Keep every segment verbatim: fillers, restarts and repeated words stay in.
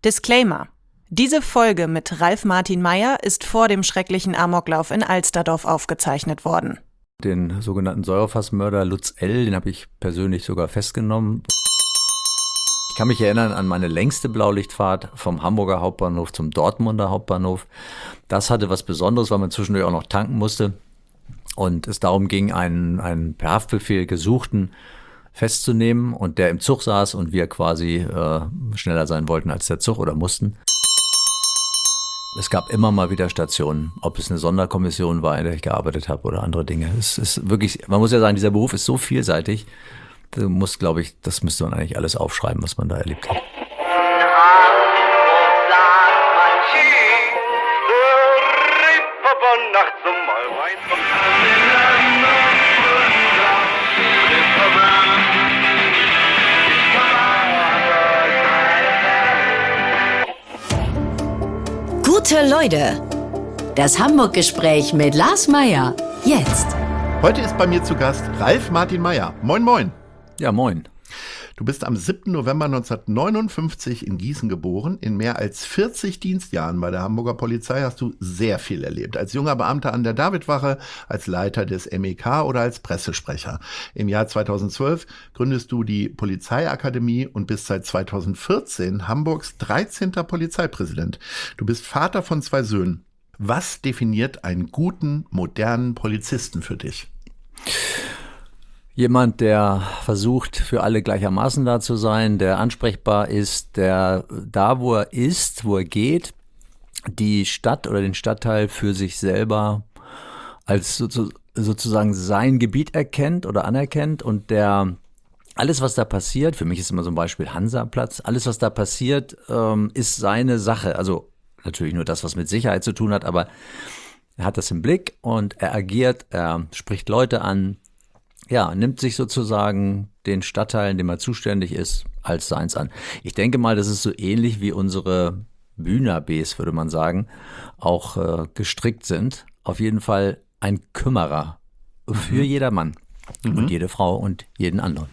Disclaimer: Diese Folge mit Ralf Martin Meyer ist vor dem schrecklichen Amoklauf in Alsterdorf aufgezeichnet worden. Den sogenannten Säurefassmörder Lutz L., den habe ich persönlich sogar festgenommen. Ich kann mich erinnern an meine längste Blaulichtfahrt vom Hamburger Hauptbahnhof zum Dortmunder Hauptbahnhof. Das hatte was Besonderes, weil man zwischendurch auch noch tanken musste und es darum ging, einen, einen per Haftbefehl Gesuchten festzunehmen und der im Zug saß und wir quasi äh, schneller sein wollten als der Zug oder mussten. Es gab immer mal wieder Stationen, ob es eine Sonderkommission war, in der ich gearbeitet habe oder andere Dinge. Es ist wirklich, man muss ja sagen, dieser Beruf ist so vielseitig. Du musst, glaube ich, das müsste man eigentlich alles aufschreiben, was man da erlebt hat. Gute Leute, das Hamburg-Gespräch mit Lars Meyer, jetzt. Heute ist bei mir zu Gast Ralf Martin Meyer. Moin, moin. Ja, moin. Du bist am siebten November neunzehnhundertneunundfünfzig in Gießen geboren. In mehr als vierzig Dienstjahren bei der Hamburger Polizei hast du sehr viel erlebt. Als junger Beamter an der Davidwache, als Leiter des M E K oder als Pressesprecher. Im Jahr zweitausendzwölf gründest du die Polizeiakademie und bist seit zweitausendvierzehn Hamburgs dreizehnter Polizeipräsident. Du bist Vater von zwei Söhnen. Was definiert einen guten, modernen Polizisten für dich? Jemand, der versucht, für alle gleichermaßen da zu sein, der ansprechbar ist, der da, wo er ist, wo er geht, die Stadt oder den Stadtteil für sich selber als sozusagen sein Gebiet erkennt oder anerkennt und der alles, was da passiert, für mich ist immer so ein Beispiel Hansaplatz, alles, was da passiert, ist seine Sache. Also natürlich nur das, was mit Sicherheit zu tun hat, aber er hat das im Blick und er agiert, er spricht Leute an, ja, nimmt sich sozusagen den Stadtteil, in dem er zuständig ist, als seins an. Ich denke mal, das ist so ähnlich wie unsere Bühner-Bs, würde man sagen, auch äh, gestrickt sind. Auf jeden Fall ein Kümmerer für mhm. jedermann mhm. und jede Frau und jeden anderen.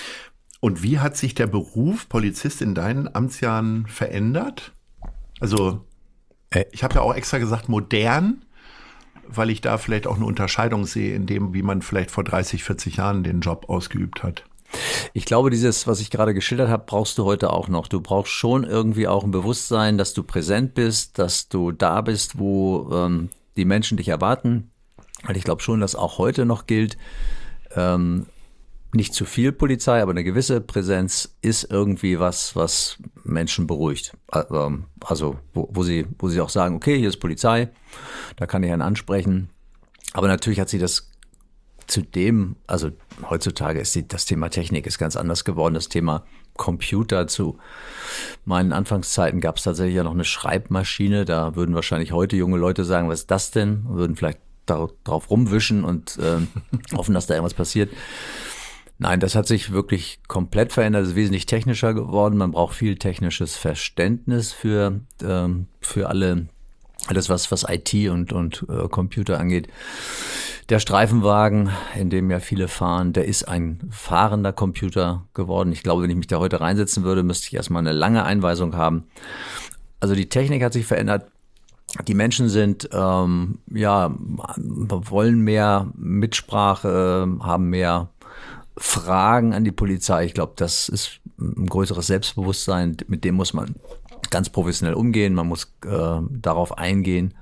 Und wie hat sich der Beruf Polizist in deinen Amtsjahren verändert? Also, äh. ich habe ja auch extra gesagt modern, weil ich da vielleicht auch eine Unterscheidung sehe in dem, wie man vielleicht vor dreißig, vierzig Jahren den Job ausgeübt hat. Ich glaube, dieses, was ich gerade geschildert habe, brauchst du heute auch noch. Du brauchst schon irgendwie auch ein Bewusstsein, dass du präsent bist, dass du da bist, wo ähm, die Menschen dich erwarten. Weil ich glaube schon, dass auch heute noch gilt, ähm, nicht zu viel Polizei, aber eine gewisse Präsenz ist irgendwie was, was Menschen beruhigt. Also wo, wo sie, wo sie auch sagen, okay, hier ist Polizei, da kann ich einen ansprechen. Aber natürlich hat sie das zudem, also heutzutage ist die, das Thema Technik ist ganz anders geworden. Das Thema Computer, zu meinen Anfangszeiten gab es tatsächlich ja noch eine Schreibmaschine. Da würden wahrscheinlich heute junge Leute sagen, was ist das denn? Und würden vielleicht darauf rumwischen und äh, hoffen, dass da irgendwas passiert. Nein, das hat sich wirklich komplett verändert. Es ist wesentlich technischer geworden. Man braucht viel technisches Verständnis für, ähm, für alle, alles, was, was I T und, und äh, Computer angeht. Der Streifenwagen, in dem ja viele fahren, der ist ein fahrender Computer geworden. Ich glaube, wenn ich mich da heute reinsetzen würde, müsste ich erstmal eine lange Einweisung haben. Also die Technik hat sich verändert. Die Menschen sind, ähm, ja, wollen mehr Mitsprache, haben mehr Fragen an die Polizei. Ich glaube, das ist ein größeres Selbstbewusstsein, mit dem muss man ganz professionell umgehen, man muss äh, darauf eingehen.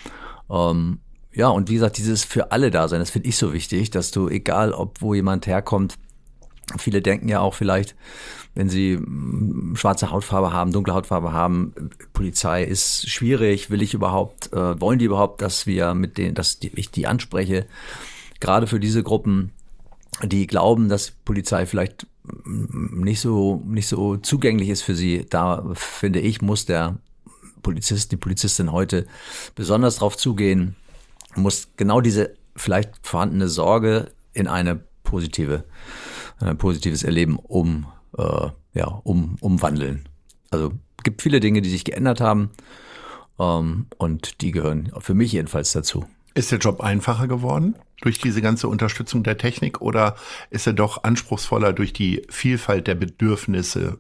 Ähm, ja, und wie gesagt, dieses für alle Dasein, das finde ich so wichtig, dass du, egal ob wo jemand herkommt, viele denken ja auch vielleicht, wenn sie schwarze Hautfarbe haben, dunkle Hautfarbe haben, Polizei ist schwierig, will ich überhaupt, äh, wollen die überhaupt, dass wir mit denen, dass die, ich die anspreche, gerade für diese Gruppen, die glauben, dass Polizei vielleicht nicht so, nicht so zugänglich ist für sie. Da, finde ich, muss der Polizist, die Polizistin heute besonders drauf zugehen, muss genau diese vielleicht vorhandene Sorge in eine positive, ein positives Erleben um, äh, ja, um, umwandeln. Also es gibt viele Dinge, die sich geändert haben ähm, und die gehören für mich jedenfalls dazu. Ist der Job einfacher geworden durch diese ganze Unterstützung der Technik oder ist er doch anspruchsvoller durch die Vielfalt der Bedürfnisse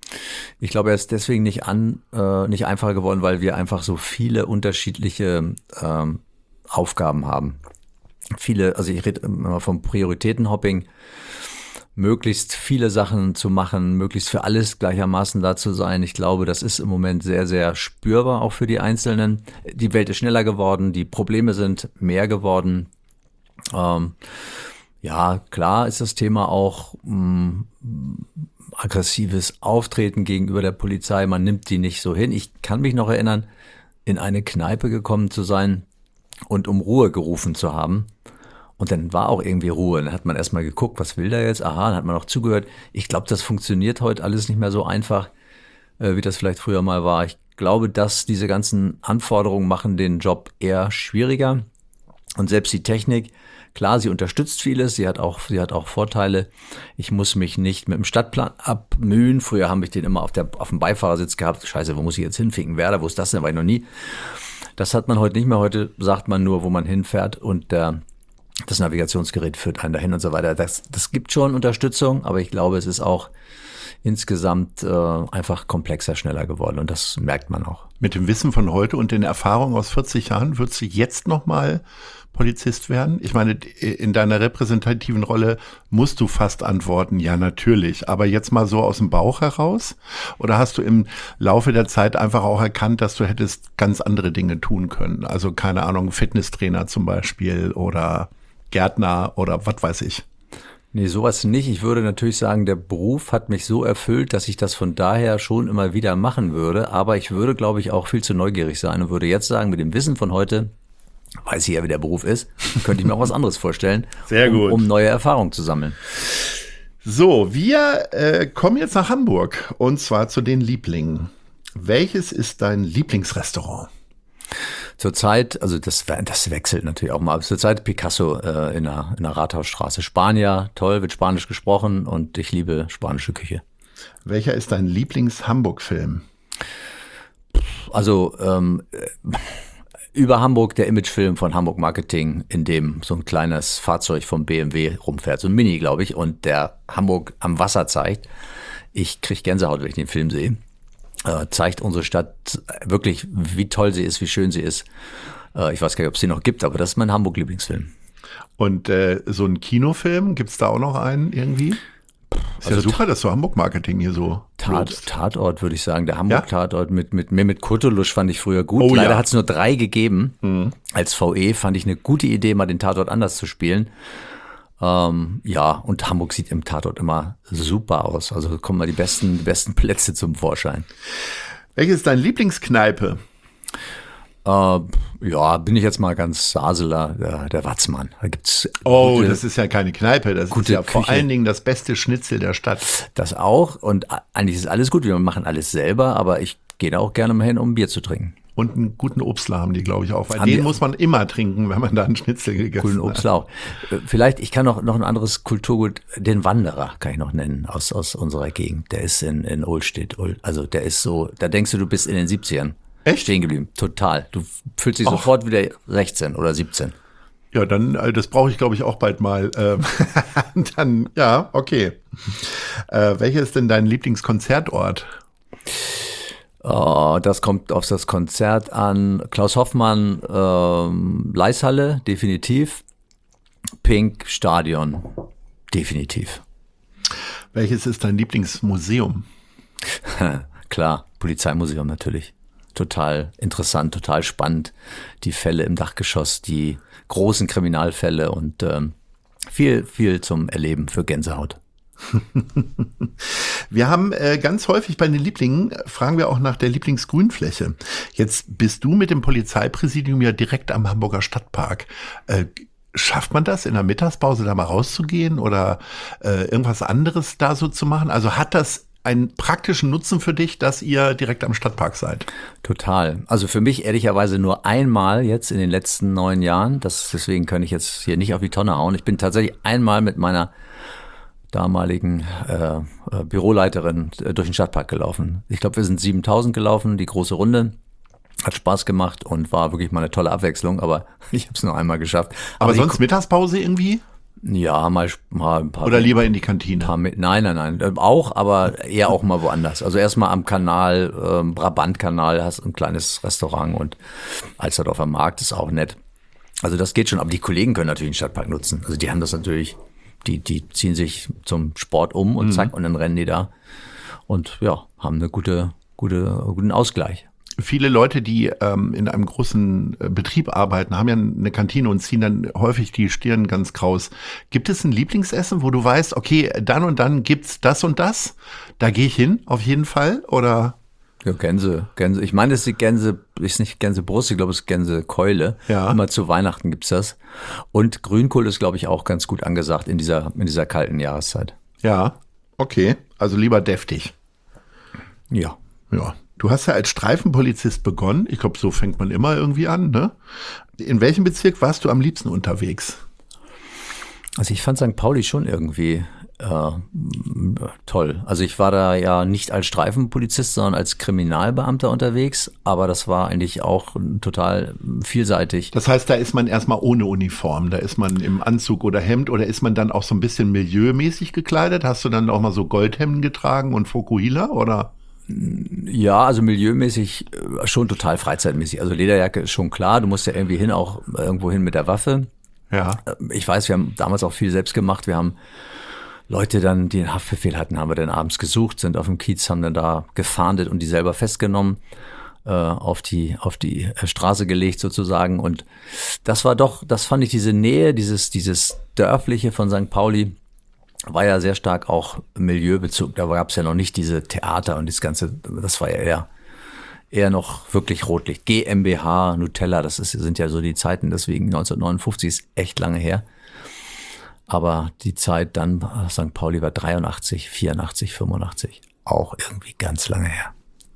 Ich glaube, er ist deswegen nicht an, äh, nicht einfacher geworden, weil wir einfach so viele unterschiedliche ähm, Aufgaben haben. Viele, also ich rede immer vom Prioritätenhopping, möglichst viele Sachen zu machen, möglichst für alles gleichermaßen da zu sein. Ich glaube, das ist im Moment sehr, sehr spürbar auch für die Einzelnen. Die Welt ist schneller geworden, die Probleme sind mehr geworden. Ähm, ja, klar ist das Thema auch mh, aggressives Auftreten gegenüber der Polizei. Man nimmt die nicht so hin. Ich kann mich noch erinnern, in eine Kneipe gekommen zu sein und um Ruhe gerufen zu haben. Und dann war auch irgendwie Ruhe. Dann hat man erstmal geguckt, was will der jetzt? Aha, dann hat man auch zugehört. Ich glaube, das funktioniert heute alles nicht mehr so einfach, äh, wie das vielleicht früher mal war. Ich glaube, dass diese ganzen Anforderungen machen den Job eher schwieriger. Und selbst die Technik, klar, sie unterstützt vieles, sie hat auch, sie hat auch Vorteile. Ich muss mich nicht mit dem Stadtplan abmühen. Früher habe ich den immer auf, der, auf dem Beifahrersitz gehabt. Scheiße, wo muss ich jetzt hinficken? Werder, wo ist das denn? War ich noch nie. Das hat man heute nicht mehr. Heute sagt man nur, wo man hinfährt und der das Navigationsgerät führt einen dahin und so weiter. Das, das gibt schon Unterstützung, aber ich glaube, es ist auch insgesamt äh, einfach komplexer, schneller geworden und das merkt man auch. Mit dem Wissen von heute und den Erfahrungen aus vierzig Jahren würdest du jetzt nochmal Polizist werden? Ich meine, in deiner repräsentativen Rolle musst du fast antworten, ja natürlich, aber jetzt mal so aus dem Bauch heraus? Oder hast du im Laufe der Zeit einfach auch erkannt, dass du hättest ganz andere Dinge tun können? Also keine Ahnung, Fitnesstrainer zum Beispiel oder Gärtner oder was weiß ich. Nee, sowas nicht. Ich würde natürlich sagen, der Beruf hat mich so erfüllt, dass ich das von daher schon immer wieder machen würde. Aber ich würde, glaube ich, auch viel zu neugierig sein und würde jetzt sagen, mit dem Wissen von heute, weiß ich ja, wie der Beruf ist, könnte ich mir auch was anderes vorstellen, Sehr gut. Um, um neue Erfahrungen zu sammeln. So, wir äh, kommen jetzt nach Hamburg und zwar zu den Lieblingen. Welches ist dein Lieblingsrestaurant? Zurzeit, also das, das wechselt natürlich auch mal, zurzeit Picasso äh, in, der, in der Rathausstraße. Spanier, toll, wird Spanisch gesprochen und ich liebe spanische Küche. Welcher ist dein Lieblings-Hamburg-Film? Also ähm, über Hamburg der Imagefilm von Hamburg Marketing, in dem so ein kleines Fahrzeug vom B M W rumfährt, so ein Mini, glaube ich, und der Hamburg am Wasser zeigt. Ich kriege Gänsehaut, wenn ich den Film sehe. Äh, zeigt unsere Stadt wirklich, wie toll sie ist, wie schön sie ist. Äh, ich weiß gar nicht, ob es die noch gibt, aber das ist mein Hamburg-Lieblingsfilm. Und äh, so ein Kinofilm, gibt es da auch noch einen irgendwie? Ist also ja super, dass du Hamburg-Marketing hier so Tat, Tatort, würde ich sagen. Der Hamburg-Tatort ja? mit, mit Mehmet Kurtulusch fand ich früher gut. Oh, Leider ja. hat es nur drei gegeben. Mhm. Als V E fand ich eine gute Idee, mal den Tatort anders zu spielen. Ähm, ja, und Hamburg sieht im Tatort immer super aus. Also kommen mal die besten, die besten Plätze zum Vorschein. Welches ist deine Lieblingskneipe? Äh, ja, bin ich jetzt mal ganz Saseler, der, der Watzmann. Da gibt's oh, gute, das ist ja keine Kneipe, das ist ja vor Küche. Allen Dingen das beste Schnitzel der Stadt. Das auch und eigentlich ist alles gut, wir machen alles selber, aber ich gehe da auch gerne mal hin, um Bier zu trinken. Und einen guten Obstler haben die, glaube ich, auch. Weil haben den die, muss man immer trinken, wenn man da einen Schnitzel gegessen guten hat. Guten Obstler auch. Vielleicht, ich kann noch, noch ein anderes Kulturgut, den Wanderer kann ich noch nennen, aus, aus unserer Gegend. Der ist in, in Ohlstedt. Also der ist so, da denkst du, du bist in den siebzigern. Echt? Stehen geblieben. Total. Du fühlst dich Och. sofort wieder sechzehn oder siebzehn. Ja, dann, das brauche ich, glaube ich, auch bald mal. Dann, ja, okay. Äh, welcher ist denn dein Lieblingskonzertort? Oh, das kommt auf das Konzert an. Klaus Hoffmann, ähm, Leishalle, definitiv. Pink, Stadion, definitiv. Welches ist dein Lieblingsmuseum? Klar, Polizeimuseum natürlich. Total interessant, total spannend. Die Fälle im Dachgeschoss, die großen Kriminalfälle und ähm, viel, viel zum Erleben für Gänsehaut. Wir haben äh, ganz häufig bei den Lieblingen, fragen wir auch nach der Lieblingsgrünfläche. Jetzt bist du mit dem Polizeipräsidium ja direkt am Hamburger Stadtpark. Äh, schafft man das, in der Mittagspause da mal rauszugehen oder äh, irgendwas anderes da so zu machen? Also hat das einen praktischen Nutzen für dich, dass ihr direkt am Stadtpark seid? Total. Also für mich ehrlicherweise nur einmal jetzt in den letzten neun Jahren. Das, deswegen kann ich jetzt hier nicht auf die Tonne hauen. Ich bin tatsächlich einmal mit meiner damaligen äh, äh, Büroleiterin äh, durch den Stadtpark gelaufen. Ich glaube, wir sind siebentausend gelaufen, die große Runde. Hat Spaß gemacht und war wirklich mal eine tolle Abwechslung, aber ich habe es nur einmal geschafft. Aber, aber sonst ich, Mittagspause irgendwie? Ja, mal, mal ein paar. Oder lieber in die Kantine? Paar, nein, nein, nein. Auch, aber eher auch mal woanders. Also erstmal am Kanal, ähm, Brabantkanal, hast ein kleines Restaurant und Alsterdorfer Markt ist auch nett. Also das geht schon, aber die Kollegen können natürlich den Stadtpark nutzen. Also die haben das natürlich, die, die ziehen sich zum Sport um und zack, mhm. und dann rennen die da. Und ja, haben eine gute, gute, guten Ausgleich. Viele Leute, die ähm, in einem großen äh, Betrieb arbeiten, haben ja eine Kantine und ziehen dann häufig die Stirn ganz kraus. Gibt es ein Lieblingsessen, wo du weißt, okay, dann und dann gibt's das und das? Da gehe ich hin, auf jeden Fall, oder? Ja, Gänse, Gänse. Ich meine, das ist die Gänse, ist nicht Gänsebrust, ich glaube, es ist Gänsekeule. Ja. Immer zu Weihnachten gibt's das. Und Grünkohl ist, glaube ich, auch ganz gut angesagt in dieser, in dieser kalten Jahreszeit. Ja, okay. Also lieber deftig. Ja. Ja. Du hast ja als Streifenpolizist begonnen. Ich glaube, so fängt man immer irgendwie an, ne? In welchem Bezirk warst du am liebsten unterwegs? Also ich fand Sankt Pauli schon irgendwie äh, toll. Also ich war da ja nicht als Streifenpolizist, sondern als Kriminalbeamter unterwegs. Aber das war eigentlich auch total vielseitig. Das heißt, da ist man erstmal ohne Uniform. Da ist man im Anzug oder Hemd oder ist man dann auch so ein bisschen milieumäßig gekleidet? Hast du dann auch mal so Goldhemden getragen und Fokuhila oder? Ja, also milieumäßig schon total freizeitmäßig. Also Lederjacke ist schon klar, du musst ja irgendwie hin, auch irgendwo hin mit der Waffe. Ja. Ich weiß, wir haben damals auch viel selbst gemacht. Wir haben Leute dann, die einen Haftbefehl hatten, haben wir dann abends gesucht, sind auf dem Kiez, haben dann da gefahndet und die selber festgenommen, äh, auf die, auf die Straße gelegt sozusagen. Und das war doch, das fand ich diese Nähe, dieses, dieses Dörfliche von Sankt Pauli, war ja sehr stark auch Milieubezug. Da gab es ja noch nicht diese Theater und das Ganze, das war ja eher, eher noch wirklich Rotlicht. GmbH, Nutella, das ist, sind ja so die Zeiten, deswegen neunzehnhundertneunundfünfzig ist echt lange her. Aber die Zeit dann, Sankt Pauli war dreiundachtzig, vierundachtzig, fünfundachtzig, auch irgendwie ganz lange her.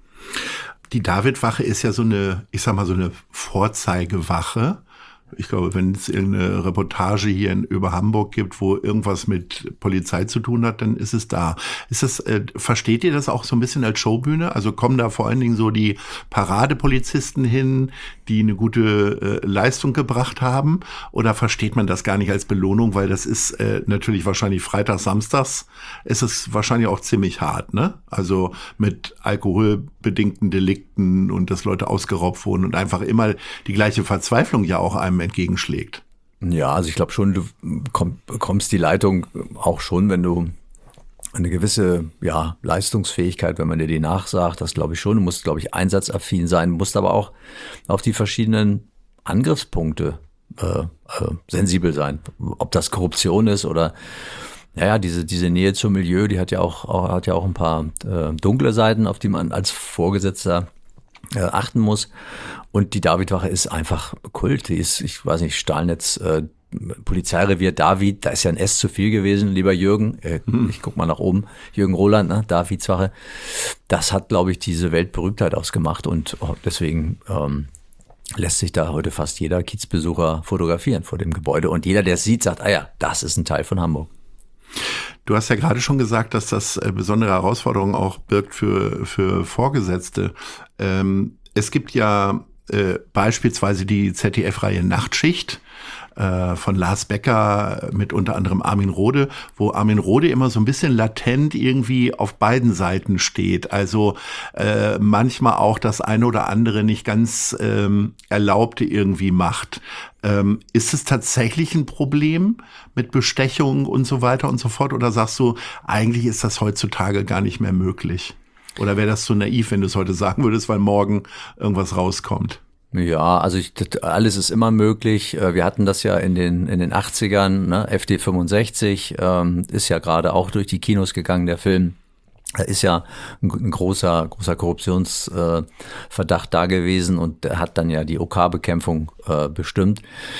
Die Davidwache ist ja so eine, ich sag mal, so eine Vorzeigewache. Ich glaube, wenn es irgendeine Reportage hier in, über Hamburg gibt, wo irgendwas mit Polizei zu tun hat, dann ist es da. Ist das, äh, versteht ihr das auch so ein bisschen als Showbühne? Also kommen da vor allen Dingen so die Paradepolizisten hin, die eine gute äh, Leistung gebracht haben? Oder versteht man das gar nicht als Belohnung? Weil das ist äh, natürlich wahrscheinlich freitags, samstags ist es wahrscheinlich auch ziemlich hart, ne? Also mit alkoholbedingten Delikten und dass Leute ausgeraubt wurden und einfach immer die gleiche Verzweiflung ja auch einem entgegenschlägt. Ja, also ich glaube schon, du komm, bekommst die Leitung auch schon, wenn du eine gewisse ja, Leistungsfähigkeit, wenn man dir die nachsagt, das glaube ich schon. Du musst, glaube ich, einsatzaffin sein, musst aber auch auf die verschiedenen Angriffspunkte äh, äh, sensibel sein. Ob das Korruption ist oder naja, diese, diese Nähe zum Milieu, die hat ja auch, auch, hat ja auch ein paar äh, dunkle Seiten, auf die man als Vorgesetzter äh, achten muss. Und die Davidwache ist einfach Kult. Die ist, ich weiß nicht, Stahlnetz, äh, Polizeirevier David, da ist ja ein S zu viel gewesen, lieber Jürgen. Äh, hm. Ich guck mal nach oben. Jürgen Roland, ne? Davidswache. Das hat, glaube ich, diese Weltberühmtheit ausgemacht und oh, deswegen ähm, lässt sich da heute fast jeder Kiezbesucher fotografieren vor dem Gebäude. Und jeder, der es sieht, sagt, ah ja, das ist ein Teil von Hamburg. Du hast ja gerade schon gesagt, dass das äh, besondere Herausforderungen auch birgt für, für Vorgesetzte. Ähm, es gibt ja äh, beispielsweise die Z D F-Reihe Nachtschicht äh, von Lars Becker mit unter anderem Armin Rohde, wo Armin Rohde immer so ein bisschen latent irgendwie auf beiden Seiten steht. Also äh, manchmal auch das eine oder andere nicht ganz ähm, Erlaubte irgendwie macht. Ähm, ist es tatsächlich ein Problem mit Bestechung und so weiter und so fort? Oder sagst du, eigentlich ist das heutzutage gar nicht mehr möglich? Oder wäre das so naiv, wenn du es heute sagen würdest, weil morgen irgendwas rauskommt? Ja, also ich, alles ist immer möglich. Wir hatten das ja in den in den achtzigern, ne? F D fünfundsechzig ähm, ist ja gerade auch durch die Kinos gegangen, der Film. Da ist ja ein, ein großer großer Korruptionsverdacht äh, da gewesen und der hat dann ja die O K-Bekämpfung äh, bestimmt.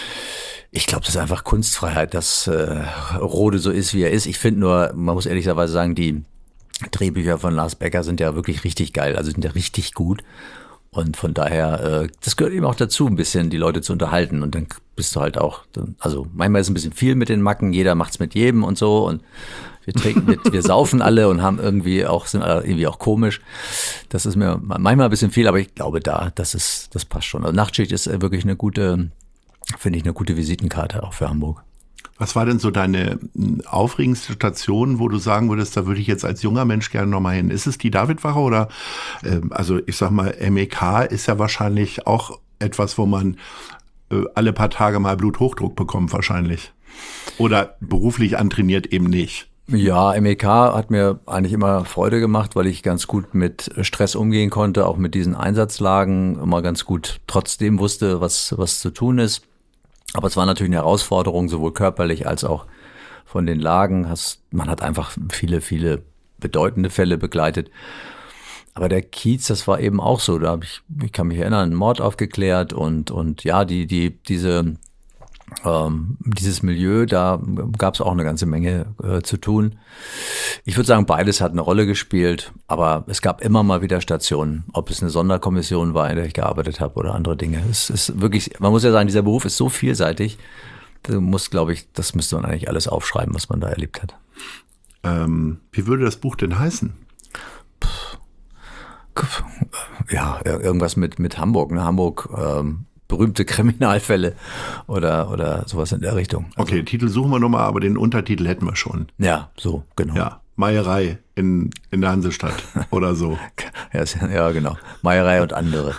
Ich glaube, das ist einfach Kunstfreiheit, dass äh, Rohde so ist, wie er ist. Ich finde nur, man muss ehrlicherweise sagen, die Drehbücher von Lars Becker sind ja wirklich richtig geil, also sind ja richtig gut. Und von daher, äh, das gehört eben auch dazu, ein bisschen die Leute zu unterhalten. Und dann bist du halt auch, also manchmal ist ein bisschen viel mit den Macken, jeder macht's mit jedem und so. Und wir trinken, wir, wir saufen alle und haben irgendwie auch, sind irgendwie auch komisch. Das ist mir manchmal ein bisschen viel, aber ich glaube da, das ist, das passt schon. Also Nachtschicht ist wirklich eine gute, finde ich, eine gute Visitenkarte auch für Hamburg. Was war denn so deine aufregendste Station, wo du sagen würdest, da würde ich jetzt als junger Mensch gerne nochmal hin? Ist es die Davidwache oder, äh, also ich sag mal, M E K ist ja wahrscheinlich auch etwas, wo man äh, alle paar Tage mal Bluthochdruck bekommt wahrscheinlich. Oder beruflich antrainiert eben nicht. Ja, M E K hat mir eigentlich immer Freude gemacht, weil ich ganz gut mit Stress umgehen konnte, auch mit diesen Einsatzlagen immer ganz gut trotzdem wusste, was, was zu tun ist. Aber es war natürlich eine Herausforderung, sowohl körperlich als auch von den Lagen. Man hat einfach viele, viele bedeutende Fälle begleitet. Aber der Kiez, das war eben auch so. Da habe ich, ich kann mich erinnern, einen Mord aufgeklärt und, und ja, die, die, diese, ähm, dieses Milieu, da gab es auch eine ganze Menge äh, zu tun. Ich würde sagen, beides hat eine Rolle gespielt, aber es gab immer mal wieder Stationen, ob es eine Sonderkommission war, in der ich gearbeitet habe oder andere Dinge. Es ist wirklich, man muss ja sagen, dieser Beruf ist so vielseitig, du musst, glaube ich, das müsste man eigentlich alles aufschreiben, was man da erlebt hat. Ähm, wie würde das Buch denn heißen? Ja, irgendwas mit, mit Hamburg, ne? Hamburg, ähm, berühmte Kriminalfälle oder, oder sowas in der Richtung. Also, okay, Titel suchen wir nochmal, aber den Untertitel hätten wir schon. Ja, so, genau. Ja, Meierei in, in der Hansestadt oder so. ja, ja, genau. Meierei und andere.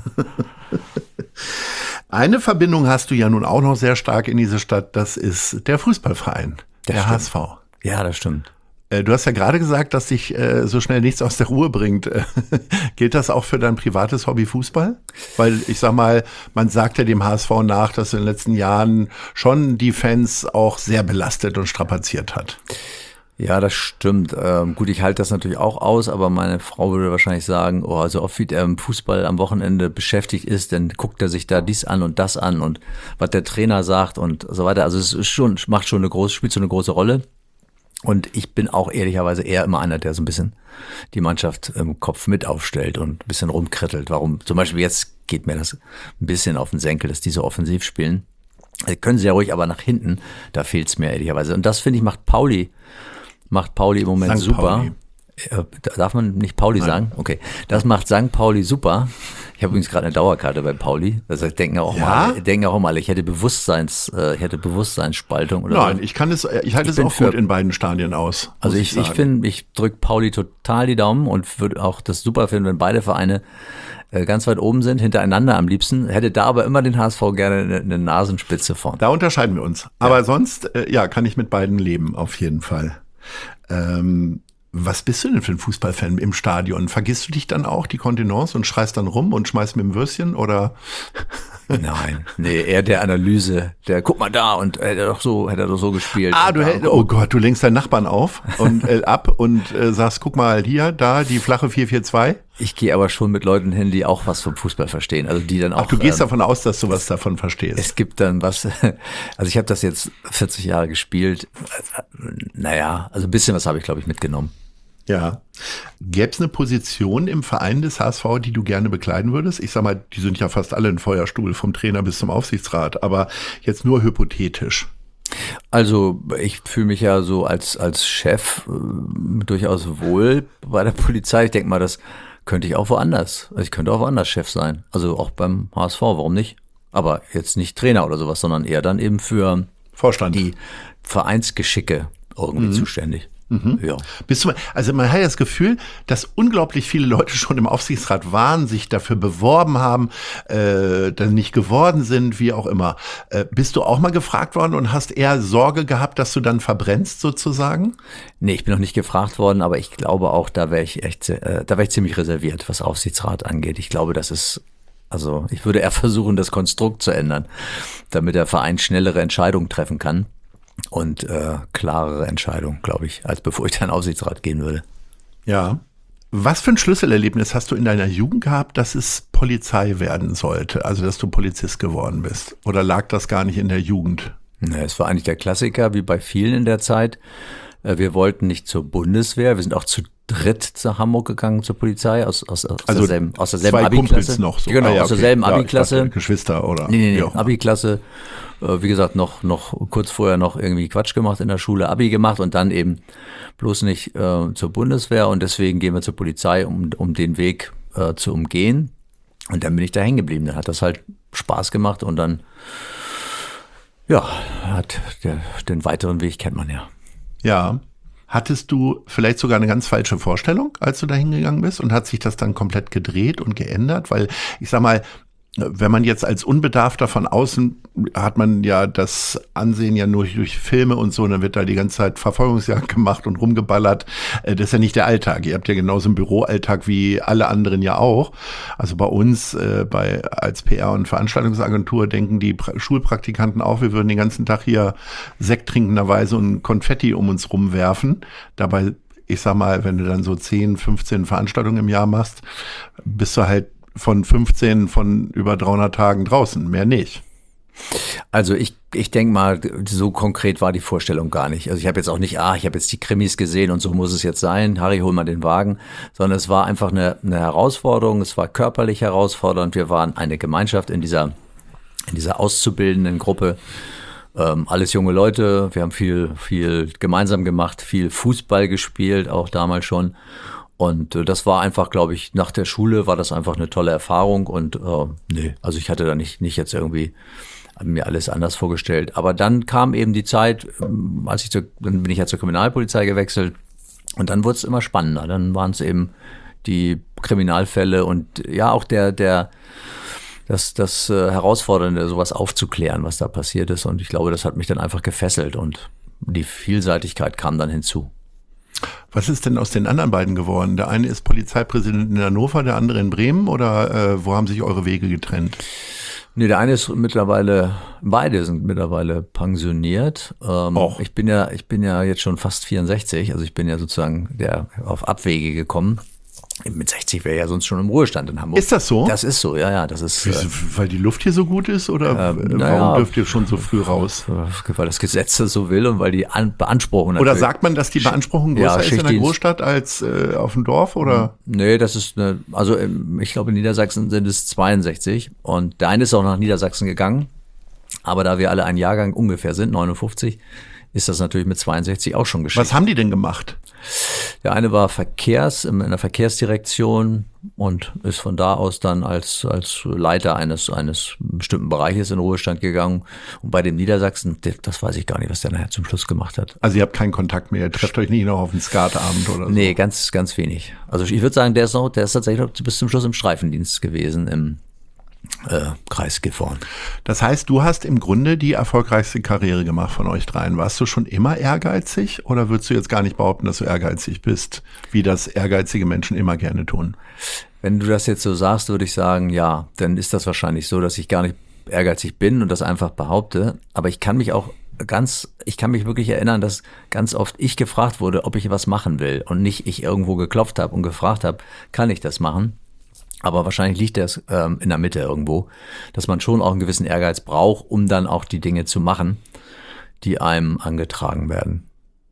Eine Verbindung hast du ja nun auch noch sehr stark in diese Stadt, das ist der Fußballverein, der stimmt. H S V. Ja, das stimmt. Du hast ja gerade gesagt, dass dich äh, so schnell nichts aus der Ruhe bringt. Gilt das auch für dein privates Hobby Fußball? Weil ich sag mal, man sagt ja dem H S V nach, dass in den letzten Jahren schon die Fans auch sehr belastet und strapaziert hat. Ja, das stimmt. Ähm, gut, ich halte das natürlich auch aus, aber meine Frau würde wahrscheinlich sagen, oh, also oft wie er im Fußball am Wochenende beschäftigt ist, dann guckt er sich da dies an und das an und was der Trainer sagt und so weiter. Also es ist schon, macht schon eine große, spielt so eine große Rolle. Und ich bin auch ehrlicherweise eher immer einer, der so ein bisschen die Mannschaft im Kopf mit aufstellt und ein bisschen rumkrittelt. Warum? Zum Beispiel jetzt geht mir das ein bisschen auf den Senkel, dass die so offensiv spielen. Also können sie ja ruhig, aber nach hinten, da fehlt es mir ehrlicherweise. Und das, finde ich, macht Pauli, macht Pauli im Moment Sankt super. Pauli. Darf man nicht Pauli Nein. sagen? Okay. Das macht Sankt Pauli super. Ich habe übrigens gerade eine Dauerkarte bei Pauli. Das heißt, denken auch Ja? mal, denken auch mal, ich hätte Bewusstseins, äh, ich hätte Bewusstseinsspaltung oder Nein, so. ich kann es, ich halte Ich es bin auch für- gut in beiden Stadien aus. muss Also ich, ich sagen. finde, ich drücke Pauli total die Daumen und würde auch das super finden, wenn beide Vereine äh, ganz weit oben sind, hintereinander am liebsten. Hätte da aber immer den H S V gerne eine, eine Nasenspitze vorn. Da unterscheiden wir uns. Aber sonst, äh, ja, kann ich mit beiden leben, auf jeden Fall. Ähm, was bist du denn für ein Fußballfan im Stadion? Vergisst du dich dann auch, die Kontenance, und schreist dann rum und schmeißt mit dem Würstchen? Oder? Nein, nee, eher der Analyse. Der, guck mal da und hätte er doch so, hätte er doch so gespielt. Ah, Und du da, hält, oh Gott, du lenkst deinen Nachbarn auf und äh, ab und äh, sagst, guck mal hier, da, die flache vier vier zwei. Ich gehe aber schon mit Leuten hin, die auch was vom Fußball verstehen. Also die dann auch. Ach, du gehst ähm, davon aus, dass du was davon verstehst. Es gibt dann was, also ich habe das jetzt vierzig Jahre gespielt. Naja, also ein bisschen was habe ich, glaube ich, mitgenommen. Ja. Gäbe es eine Position im Verein des H S V, die du gerne bekleiden würdest? Ich sag mal, die sind ja fast alle ein Feuerstuhl, vom Trainer bis zum Aufsichtsrat, aber jetzt nur hypothetisch. Also ich fühle mich ja so als, als Chef äh, durchaus wohl bei der Polizei. Ich denke mal, das könnte ich auch woanders. Also ich könnte auch woanders Chef sein. Also auch beim H S V, warum nicht? Aber jetzt nicht Trainer oder sowas, sondern eher dann eben für Vorstand. die Vereinsgeschicke irgendwie Mhm. zuständig. Ja. Bist du, also man hat ja das Gefühl, dass unglaublich viele Leute schon im Aufsichtsrat waren, sich dafür beworben haben, äh, dann nicht geworden sind, wie auch immer. Äh, bist du auch mal gefragt worden und hast eher Sorge gehabt, dass du dann verbrennst sozusagen? Nee, ich bin noch nicht gefragt worden, aber ich glaube auch, da wäre ich echt, äh, da wäre ich ziemlich reserviert, was Aufsichtsrat angeht. Ich glaube, das ist, also ich würde eher versuchen, das Konstrukt zu ändern, damit der Verein schnellere Entscheidungen treffen kann und äh, klarere Entscheidungen, glaube ich, als bevor ich dann Aufsichtsrat gehen würde. Ja. Was für ein Schlüsselerlebnis hast du in deiner Jugend gehabt, dass es Polizei werden sollte, also dass du Polizist geworden bist? Oder lag das gar nicht in der Jugend? Ja, es war eigentlich der Klassiker, wie bei vielen in der Zeit. Äh, Wir wollten nicht zur Bundeswehr, wir sind auch zu dritt nach Hamburg gegangen zur Polizei, aus, aus, aus Also derselben, aus derselben zwei Abi-Klasse. Kumpels noch so. Genau, Ah, ja, aus okay. derselben Ja, ich Abi-Klasse. dachte, Geschwister oder Nee, nee, wie nee, auch immer. Abi-Klasse. Äh, Wie gesagt, noch, noch kurz vorher noch irgendwie Quatsch gemacht in der Schule, Abi gemacht und dann eben bloß nicht äh, zur Bundeswehr und deswegen gehen wir zur Polizei, um, um den Weg äh, zu umgehen. Und dann bin ich da hängen geblieben. Dann hat das halt Spaß gemacht und dann Ja, hat der, den weiteren Weg kennt man ja. Ja. Hattest du vielleicht sogar eine ganz falsche Vorstellung, als du da hingegangen bist? Und hat sich das dann komplett gedreht und geändert? Weil, ich sag mal, wenn man jetzt als Unbedarfter von außen, hat man ja das Ansehen ja nur durch Filme und so, und dann wird da die ganze Zeit Verfolgungsjagd gemacht und rumgeballert. Das ist ja nicht der Alltag. Ihr habt ja genauso einen Büroalltag wie alle anderen ja auch. Also bei uns, äh, bei als P R- und Veranstaltungsagentur denken die pra- Schulpraktikanten auch, wir würden den ganzen Tag hier Sekt trinkenderweise und Konfetti um uns rumwerfen. Dabei, ich sag mal, wenn du dann so zehn, fünfzehn Veranstaltungen im Jahr machst, bist du halt von fünfzehn von über dreihundert Tagen draußen, mehr nicht. Also ich, ich denke mal, so konkret war die Vorstellung gar nicht. Also ich habe jetzt auch nicht, ah, ich habe jetzt die Krimis gesehen und so muss es jetzt sein, Harry, hol mal den Wagen, sondern es war einfach eine, eine Herausforderung, es war körperlich herausfordernd, wir waren eine Gemeinschaft in dieser, in dieser auszubildenden Gruppe, ähm, alles junge Leute, wir haben viel, viel gemeinsam gemacht, viel Fußball gespielt, auch damals schon. Und äh, das war einfach, glaube ich, nach der Schule war das einfach eine tolle Erfahrung und äh, nee, also ich hatte da nicht, nicht jetzt irgendwie mir alles anders vorgestellt. Aber dann kam eben die Zeit, als ich zur, dann bin ich ja zur Kriminalpolizei gewechselt und dann wurde es immer spannender. Dann waren es eben die Kriminalfälle und ja auch der, der, das, das äh, Herausfordernde, sowas aufzuklären, was da passiert ist. Und ich glaube, das hat mich dann einfach gefesselt und die Vielseitigkeit kam dann hinzu. Was ist denn aus den anderen beiden geworden? Der eine ist Polizeipräsident in Hannover, der andere in Bremen, oder äh, wo haben sich eure Wege getrennt? Nee, der eine ist mittlerweile, beide sind mittlerweile pensioniert. Ähm, ich bin ja, ich bin ja jetzt schon fast vierundsechzig, also ich bin ja sozusagen der auf Abwege gekommen. Mit sechzig wäre ja sonst schon im Ruhestand in Hamburg. Ist das so? Das ist so, ja, ja. Das ist, Wieso, weil die Luft hier so gut ist oder äh, warum naja, dürft ihr schon so früh raus? Weil das Gesetz das so will und weil die An- Beanspruchung natürlich. Oder sagt man, dass die Beanspruchung größer Ja, ist in der Schichtdienst. Großstadt als äh, auf dem Dorf? Oder? Nee, das ist eine, also ich glaube in Niedersachsen sind es zweiundsechzig und der eine ist auch nach Niedersachsen gegangen. Aber da wir alle ein Jahrgang ungefähr sind, neunundfünfzig, ist das natürlich mit zweiundsechzig auch schon geschehen. Was haben die denn gemacht? Der eine war Verkehrs, in der Verkehrsdirektion und ist von da aus dann als, als Leiter eines, eines bestimmten Bereiches in Ruhestand gegangen. Und bei dem Niedersachsen, das weiß ich gar nicht, was der nachher zum Schluss gemacht hat. Also ihr habt keinen Kontakt mehr, ihr trefft euch nicht noch auf einen Skatabend oder so? Nee, ganz, ganz wenig. Also ich würde sagen, der ist, noch, der ist tatsächlich noch bis zum Schluss im Streifendienst gewesen, im Äh, Kreis Gifhorn. Das heißt, du hast im Grunde die erfolgreichste Karriere gemacht von euch dreien. Warst du schon immer ehrgeizig oder würdest du jetzt gar nicht behaupten, dass du ehrgeizig bist, wie das ehrgeizige Menschen immer gerne tun? Wenn du das jetzt so sagst, würde ich sagen, ja, dann ist das wahrscheinlich so, dass ich gar nicht ehrgeizig bin und das einfach behaupte. Aber ich kann mich auch ganz, ich kann mich wirklich erinnern, dass ganz oft ich gefragt wurde, ob ich was machen will und nicht ich irgendwo geklopft habe und gefragt habe, kann ich das machen? Aber wahrscheinlich liegt das ähm, in der Mitte irgendwo, dass man schon auch einen gewissen Ehrgeiz braucht, um dann auch die Dinge zu machen, die einem angetragen werden.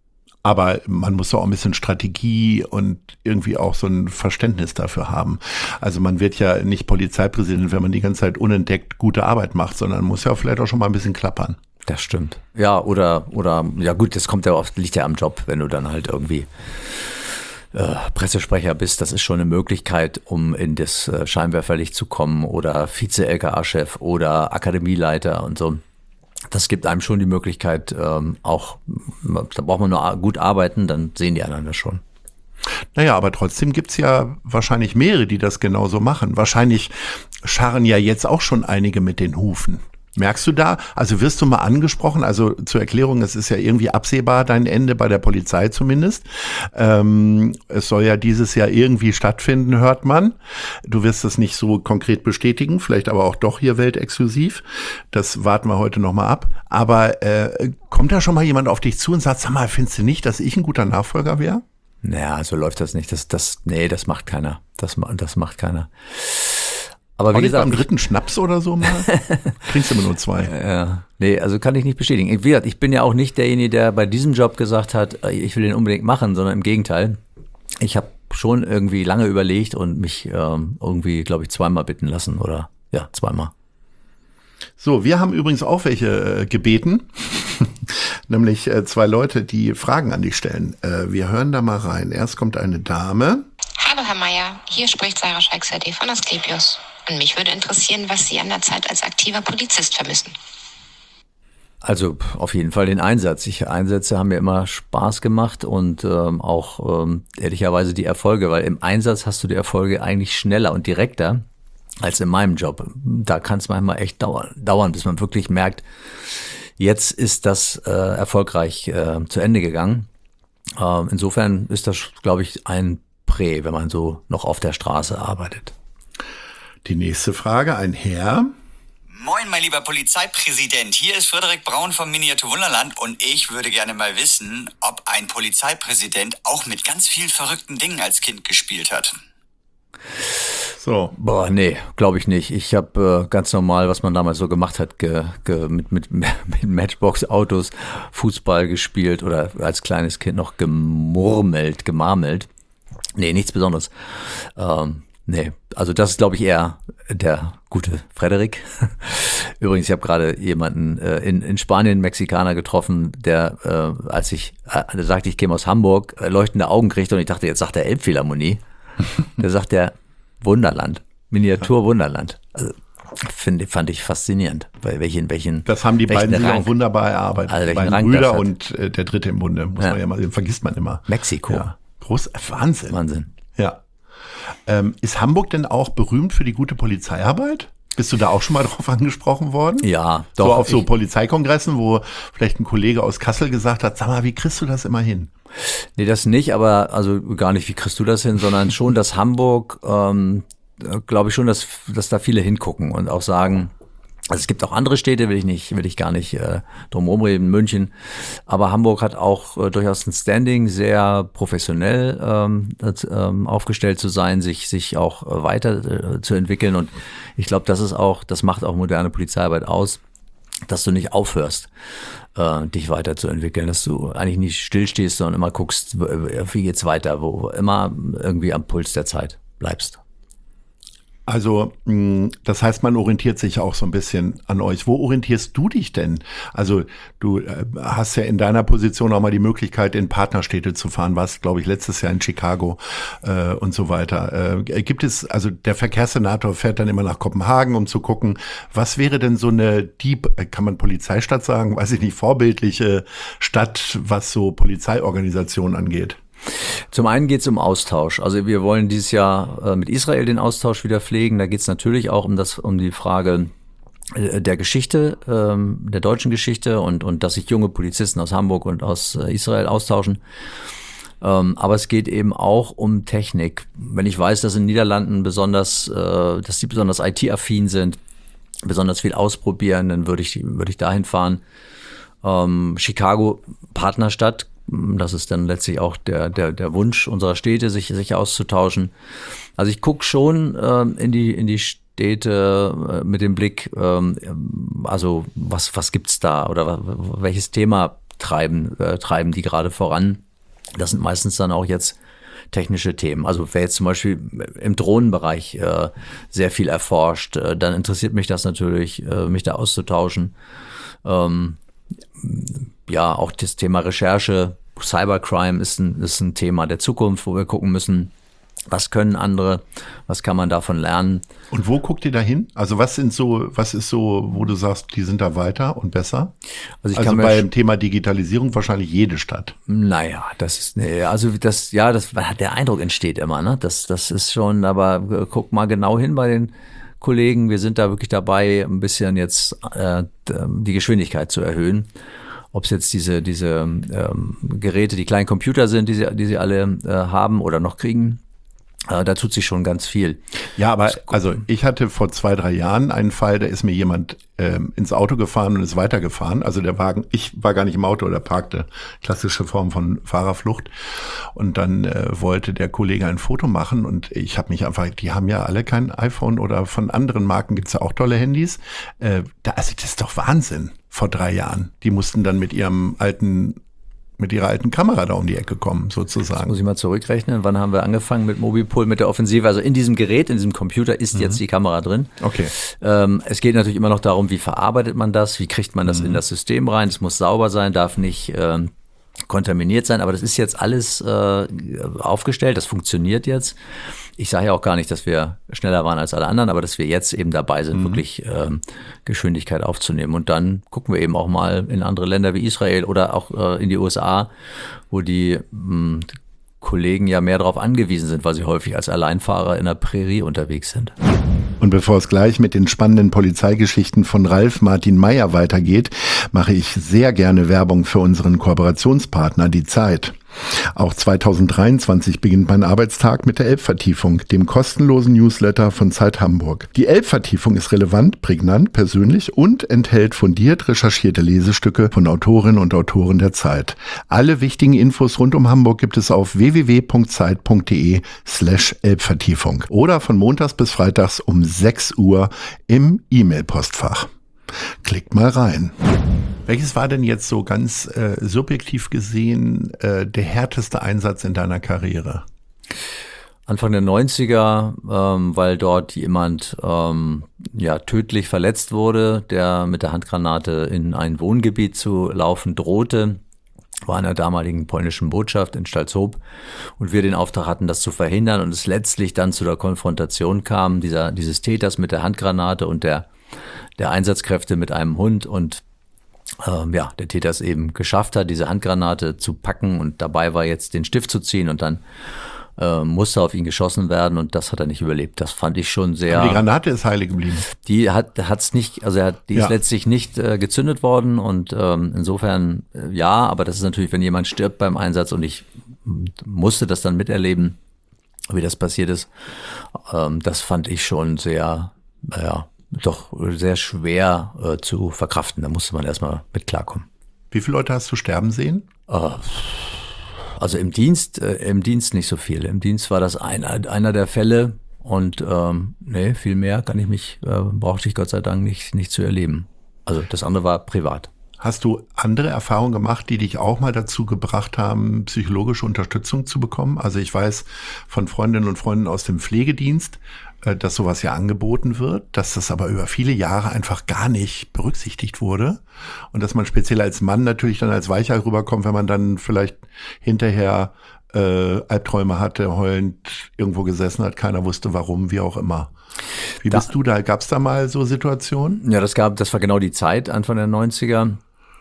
Aber man muss doch auch ein bisschen Strategie und irgendwie auch so ein Verständnis dafür haben. Also man wird ja nicht Polizeipräsident, wenn man die ganze Zeit unentdeckt gute Arbeit macht, sondern muss ja vielleicht auch schon mal ein bisschen klappern. Das stimmt. Ja, oder, oder, ja gut, das kommt ja oft, liegt ja am Job, wenn du dann halt irgendwie Äh, Pressesprecher bist, das ist schon eine Möglichkeit, um in das äh, Scheinwerferlicht zu kommen oder Vize-L K A-Chef oder Akademieleiter und so. Das gibt einem schon die Möglichkeit, ähm, auch, da braucht man nur gut arbeiten, dann sehen die anderen das schon. Naja, aber trotzdem gibt's ja wahrscheinlich mehrere, die das genauso machen. Wahrscheinlich scharren ja jetzt auch schon einige mit den Hufen. Merkst du da, also wirst du mal angesprochen, also zur Erklärung, es ist ja irgendwie absehbar, dein Ende bei der Polizei zumindest. Ähm, es soll ja dieses Jahr irgendwie stattfinden, hört man. Du wirst es nicht so konkret bestätigen, vielleicht aber auch doch hier weltexklusiv. Das warten wir heute nochmal ab. Aber äh, kommt da schon mal jemand auf dich zu und sagt, sag mal, findest du nicht, dass ich ein guter Nachfolger wäre? Naja, so läuft das nicht. Das, das, nee, das macht keiner. Das, das macht keiner. Aber auch wie nicht gesagt, beim dritten Schnaps oder so mal? Trinkst du immer nur zwei. Ja, nee, also kann ich nicht bestätigen. Wie gesagt, ich bin ja auch nicht derjenige, der bei diesem Job gesagt hat, ich will den unbedingt machen, sondern im Gegenteil. Ich habe schon irgendwie lange überlegt und mich ähm, irgendwie, glaube ich, zweimal bitten lassen oder ja, zweimal. So, wir haben übrigens auch welche äh, gebeten, nämlich äh, zwei Leute, die Fragen an dich stellen. Äh, wir hören da mal rein. Erst kommt eine Dame. Hallo Herr Meier, hier spricht Sarah Scheikserde von Asklepios. Und mich würde interessieren, was Sie an der Zeit als aktiver Polizist vermissen. Also auf jeden Fall den Einsatz. Ich, Einsätze haben mir immer Spaß gemacht und ähm, auch ähm, ehrlicherweise die Erfolge, weil im Einsatz hast du die Erfolge eigentlich schneller und direkter als in meinem Job. Da kann es manchmal echt dauern, dauern, bis man wirklich merkt, jetzt ist das äh, erfolgreich äh, zu Ende gegangen. Äh, insofern ist das, glaube ich, ein Prä, wenn man so noch auf der Straße arbeitet. Die nächste Frage, ein Herr. Moin, mein lieber Polizeipräsident. Hier ist Frederik Braun vom Miniatur Wunderland und ich würde gerne mal wissen, ob ein Polizeipräsident auch mit ganz vielen verrückten Dingen als Kind gespielt hat. So. Boah, nee, glaube ich nicht. Ich habe äh, ganz normal, was man damals so gemacht hat, ge, ge, mit, mit, mit Matchbox-Autos Fußball gespielt oder als kleines Kind noch gemurmelt, gemarmelt. Nee, nichts Besonderes. Ähm, nee, also das ist, glaube ich, eher der gute Frederik. Übrigens, ich habe gerade jemanden äh, in, in Spanien, einen Mexikaner getroffen, der, äh, als ich äh, sagte, ich käme aus Hamburg, äh, leuchtende Augen kriegte und ich dachte, jetzt sagt er Elbphilharmonie. Der sagt der Wunderland, Miniatur Wunderland. Also find, fand ich faszinierend, weil welchen, welchen. Das haben die beiden sich Rang, auch wunderbar erarbeitet. also die beiden Rang Brüder und äh, der dritte im Bunde, muss ja. man ja mal, den vergisst man immer. Mexiko. Ja. Groß, Wahnsinn. Wahnsinn. Ja. Ähm, ist Hamburg denn auch berühmt für die gute Polizeiarbeit? Bist du da auch schon mal drauf angesprochen worden? Ja, doch. So auf so ich, Polizeikongressen, wo vielleicht ein Kollege aus Kassel gesagt hat, sag mal, wie kriegst du das immer hin? Nee, das nicht, aber also gar nicht, wie kriegst du das hin, sondern schon, dass Hamburg, ähm, glaube ich schon, dass, dass da viele hingucken und auch sagen, also es gibt auch andere Städte, will ich nicht, will ich gar nicht äh, drum rumreden, München, aber Hamburg hat auch äh, durchaus ein Standing, sehr professionell ähm, das, ähm, aufgestellt zu sein, sich sich auch äh, weiter äh, zu entwickeln und ich glaube, das ist auch, das macht auch moderne Polizeiarbeit aus, dass du nicht aufhörst, äh, dich weiterzuentwickeln, dass du eigentlich nicht stillstehst, sondern immer guckst, wie geht's weiter, wo immer irgendwie am Puls der Zeit bleibst. Also das heißt, man orientiert sich auch so ein bisschen an euch. Wo orientierst du dich denn? Also du hast ja in deiner Position auch mal die Möglichkeit, in Partnerstädte zu fahren, warst, glaube ich, letztes Jahr in Chicago äh, und so weiter. Äh, gibt es, also der Verkehrssenator fährt dann immer nach Kopenhagen, um zu gucken, was wäre denn so eine, die, kann man Polizeistadt sagen, weiß ich nicht, vorbildliche Stadt, was so Polizeiorganisationen angeht? Zum einen geht es um Austausch. Also wir wollen dieses Jahr äh, mit Israel den Austausch wieder pflegen. Da geht es natürlich auch um das, um die Frage äh, der Geschichte, ähm, der deutschen Geschichte und und dass sich junge Polizisten aus Hamburg und aus äh, Israel austauschen. Ähm, aber es geht eben auch um Technik. Wenn ich weiß, dass in den Niederlanden besonders, äh, dass die besonders I T-affin sind, besonders viel ausprobieren, dann würde ich würde ich dahin fahren. Ähm, Chicago, Partnerstadt. Das ist dann letztlich auch der, der, der Wunsch unserer Städte, sich, sich auszutauschen. Also ich gucke schon ähm, in die, in die Städte äh, mit dem Blick, ähm, also was, was gibt's da oder welches Thema treiben, äh, treiben die gerade voran. Das sind meistens dann auch jetzt technische Themen. Also wer jetzt zum Beispiel im Drohnenbereich äh, sehr viel erforscht, äh, dann interessiert mich das natürlich, äh, mich da auszutauschen. Ähm, ja, auch das Thema Recherche, Cybercrime ist ein, ist ein Thema der Zukunft, wo wir gucken müssen, was können andere, was kann man davon lernen. Und wo guckt ihr da hin? Also was sind so, was ist so, wo du sagst, die sind da weiter und besser? Also, ich also kann beim Thema Digitalisierung wahrscheinlich jede Stadt. Naja, das ist, nee, also das, ja, das, der Eindruck entsteht immer, ne? Das, das ist schon, aber guck mal genau hin bei den Kollegen, wir sind da wirklich dabei, ein bisschen jetzt äh, die Geschwindigkeit zu erhöhen. Ob es jetzt diese diese ähm, Geräte, die kleinen Computer sind, die sie, die sie alle äh, haben oder noch kriegen, äh, da tut sich schon ganz viel. Ja, aber also ich hatte vor zwei, drei Jahren einen Fall, da ist mir jemand ähm, ins Auto gefahren und ist weitergefahren. Also der Wagen, ich war gar nicht im Auto, der parkte, klassische Form von Fahrerflucht. Und dann äh, wollte der Kollege ein Foto machen und ich habe mich einfach, die haben ja alle kein iPhone oder von anderen Marken gibt's ja auch tolle Handys. Äh, da, also das ist doch Wahnsinn. Vor drei Jahren. Die mussten dann mit ihrem alten, mit ihrer alten Kamera da um die Ecke kommen, sozusagen. Das muss ich mal zurückrechnen. Wann haben wir angefangen mit Mobipol, mit der Offensive? Also in diesem Gerät, in diesem Computer ist mhm. jetzt die Kamera drin. Okay. Ähm, es geht natürlich immer noch darum, wie verarbeitet man das? Wie kriegt man das mhm. in das System rein? Es muss sauber sein, darf nicht ähm, kontaminiert sein, aber das ist jetzt alles äh, aufgestellt, das funktioniert jetzt. Ich sage ja auch gar nicht, dass wir schneller waren als alle anderen, aber dass wir jetzt eben dabei sind, mhm. wirklich äh, Geschwindigkeit aufzunehmen. Und dann gucken wir eben auch mal in andere Länder wie Israel oder auch äh, in die U S A, wo die mh, Kollegen ja mehr darauf angewiesen sind, weil sie häufig als Alleinfahrer in der Prärie unterwegs sind. Und bevor es gleich mit den spannenden Polizeigeschichten von Ralf Martin Mayer weitergeht, mache ich sehr gerne Werbung für unseren Kooperationspartner, die Zeit. Auch zweitausenddreiundzwanzig beginnt mein Arbeitstag mit der Elbvertiefung, dem kostenlosen Newsletter von Zeit Hamburg. Die Elbvertiefung ist relevant, prägnant, persönlich und enthält fundiert recherchierte Lesestücke von Autorinnen und Autoren der Zeit. Alle wichtigen Infos rund um Hamburg gibt es auf w w w punkt zeit punkt d e slash Elbvertiefung oder von montags bis freitags um sechs Uhr im E-Mail-Postfach. Klickt mal rein. Welches war denn jetzt so ganz äh, subjektiv gesehen äh, der härteste Einsatz in deiner Karriere? Anfang der neunziger, ähm, weil dort jemand ähm, ja tödlich verletzt wurde, der mit der Handgranate in ein Wohngebiet zu laufen drohte. War in der damaligen polnischen Botschaft in Stalzhoop und wir den Auftrag hatten, das zu verhindern und es letztlich dann zu der Konfrontation kam, dieser dieses Täters mit der Handgranate und der der Einsatzkräfte mit einem Hund und ähm, ja, der Täter es eben geschafft hat, diese Handgranate zu packen und dabei war jetzt den Stift zu ziehen und dann äh, musste auf ihn geschossen werden und das hat er nicht überlebt. Das fand ich schon sehr. Aber die Granate ist heile geblieben. Die hat hat's nicht, also er hat, die ja. ist letztlich nicht äh, gezündet worden und ähm, insofern äh, ja, aber das ist natürlich, wenn jemand stirbt beim Einsatz und ich musste das dann miterleben, wie das passiert ist. Ähm, das fand ich schon sehr, naja, doch sehr schwer äh, zu verkraften. Da musste man erstmal mit klarkommen. Wie viele Leute hast du sterben sehen? Äh, also im Dienst, äh, im Dienst nicht so viel. Im Dienst war das ein, einer der Fälle und ähm, nee, viel mehr kann ich mich, äh, brauchte ich Gott sei Dank nicht, nicht zu erleben. Also das andere war privat. Hast du andere Erfahrungen gemacht, die dich auch mal dazu gebracht haben, psychologische Unterstützung zu bekommen? Also ich weiß von Freundinnen und Freunden aus dem Pflegedienst, dass sowas ja angeboten wird, dass das aber über viele Jahre einfach gar nicht berücksichtigt wurde und dass man speziell als Mann natürlich dann als weicher rüberkommt, wenn man dann vielleicht hinterher äh, Albträume hatte, heulend irgendwo gesessen hat, keiner wusste warum, wie auch immer. Wie da, bist du da? Gab es da mal so Situationen? Ja, das gab, das war genau die Zeit, Anfang der neunziger.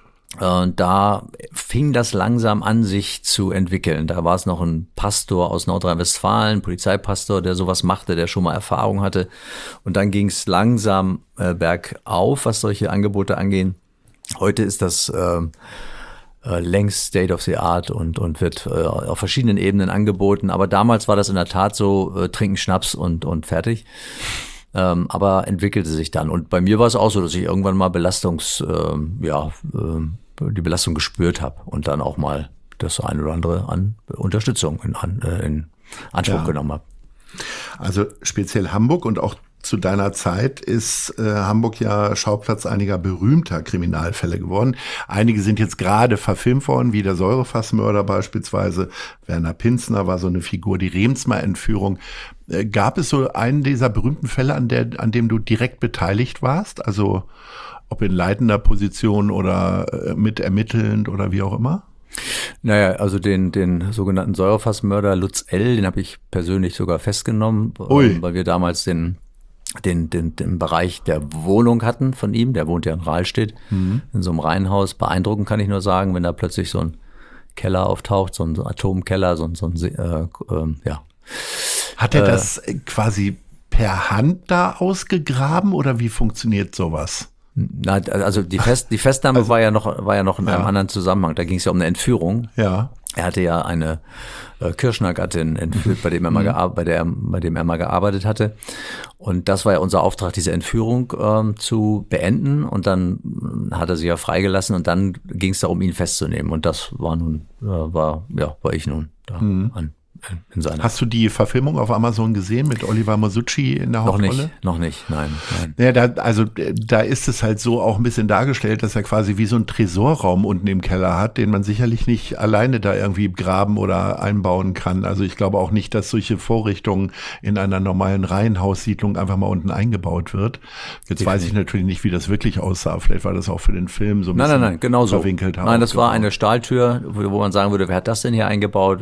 Und da fing das langsam an, sich zu entwickeln. Da war es noch ein Pastor aus Nordrhein-Westfalen, Polizeipastor, der sowas machte, der schon mal Erfahrung hatte. Und dann ging es langsam äh, bergauf, was solche Angebote angehen. Heute ist das äh, äh, längst State of the Art und, und wird äh, auf verschiedenen Ebenen angeboten. Aber damals war das in der Tat so, äh, trinken Schnaps und, und fertig. Ähm, aber entwickelte sich dann. Und bei mir war es auch so, dass ich irgendwann mal Belastungs, ähm, ja, ähm, die Belastung gespürt habe und dann auch mal das eine oder andere an Unterstützung in, an, äh, in Anspruch ja. genommen habe. Also speziell Hamburg und auch zu deiner Zeit ist äh, Hamburg ja Schauplatz einiger berühmter Kriminalfälle geworden. Einige sind jetzt gerade verfilmt worden, wie der Säurefassmörder beispielsweise. Werner Pinzner war so eine Figur, die Remsmar-Entführung. Äh, gab es so einen dieser berühmten Fälle, an, der, an dem du direkt beteiligt warst? Also ob in leitender Position oder äh, mit ermittelnd oder wie auch immer? Naja, also den, den sogenannten Säurefassmörder Lutz L., den habe ich persönlich sogar festgenommen, äh, weil wir damals den Den, den, den Bereich der Wohnung hatten von ihm, der wohnt ja in Rahlstedt, mhm. in so einem Reihenhaus. Beeindruckend kann ich nur sagen, wenn da plötzlich so ein Keller auftaucht, so ein Atomkeller, so ein, so ein äh, äh, ja. Hat er äh, das quasi per Hand da ausgegraben oder wie funktioniert sowas? Na, also die, Fest, die Festnahme also, war ja noch, war ja noch in ja. einem anderen Zusammenhang. Da ging es ja um eine Entführung. Ja. Er hatte ja eine äh, Kirschner-Gattin entführt, bei dem er mal gear- bei der, bei dem er mal gearbeitet hatte. Und das war ja unser Auftrag, diese Entführung ähm, zu beenden. Und dann hat er sie ja freigelassen und dann ging es darum, ihn festzunehmen. Und das war nun, äh, war, ja, war ich nun da mhm. an, in seiner. Hast du die Verfilmung auf Amazon gesehen mit Oliver Masucci in der Noch Hauptrolle? nicht, noch nicht, nein, nein. Ja, da, also da ist es halt so auch ein bisschen dargestellt, dass er quasi wie so ein Tresorraum unten im Keller hat, den man sicherlich nicht alleine da irgendwie graben oder einbauen kann. Also ich glaube auch nicht, dass solche Vorrichtungen in einer normalen Reihenhaussiedlung einfach mal unten eingebaut wird. Jetzt weiß ich natürlich nicht, wie das wirklich aussah. Vielleicht war das auch für den Film so ein Nein, bisschen nein, nein, genau so. verwinkelt. Nein, das war aufgebaut. eine Stahltür, wo, wo man sagen würde, wer hat das denn hier eingebaut?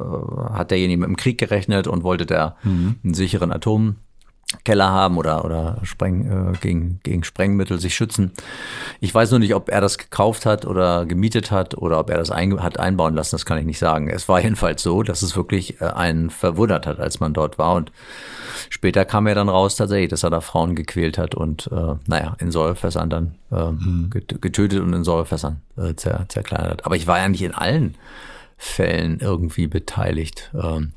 Äh, hat derjenige mit dem Krieg gerechnet und wollte der mhm. einen sicheren Atomkeller haben oder, oder Spreng, äh, gegen, gegen Sprengmittel sich schützen. Ich weiß nur nicht, ob er das gekauft hat oder gemietet hat oder ob er das ein, hat einbauen lassen, das kann ich nicht sagen. Es war jedenfalls so, dass es wirklich äh, einen verwundert hat, als man dort war, und später kam er dann raus tatsächlich, dass er da Frauen gequält hat und äh, naja, in Säurefässern dann äh, mhm. getötet und in Säurefässern äh, zer, zerkleinert hat. Aber ich war ja nicht in allen Fällen irgendwie beteiligt. Ähm,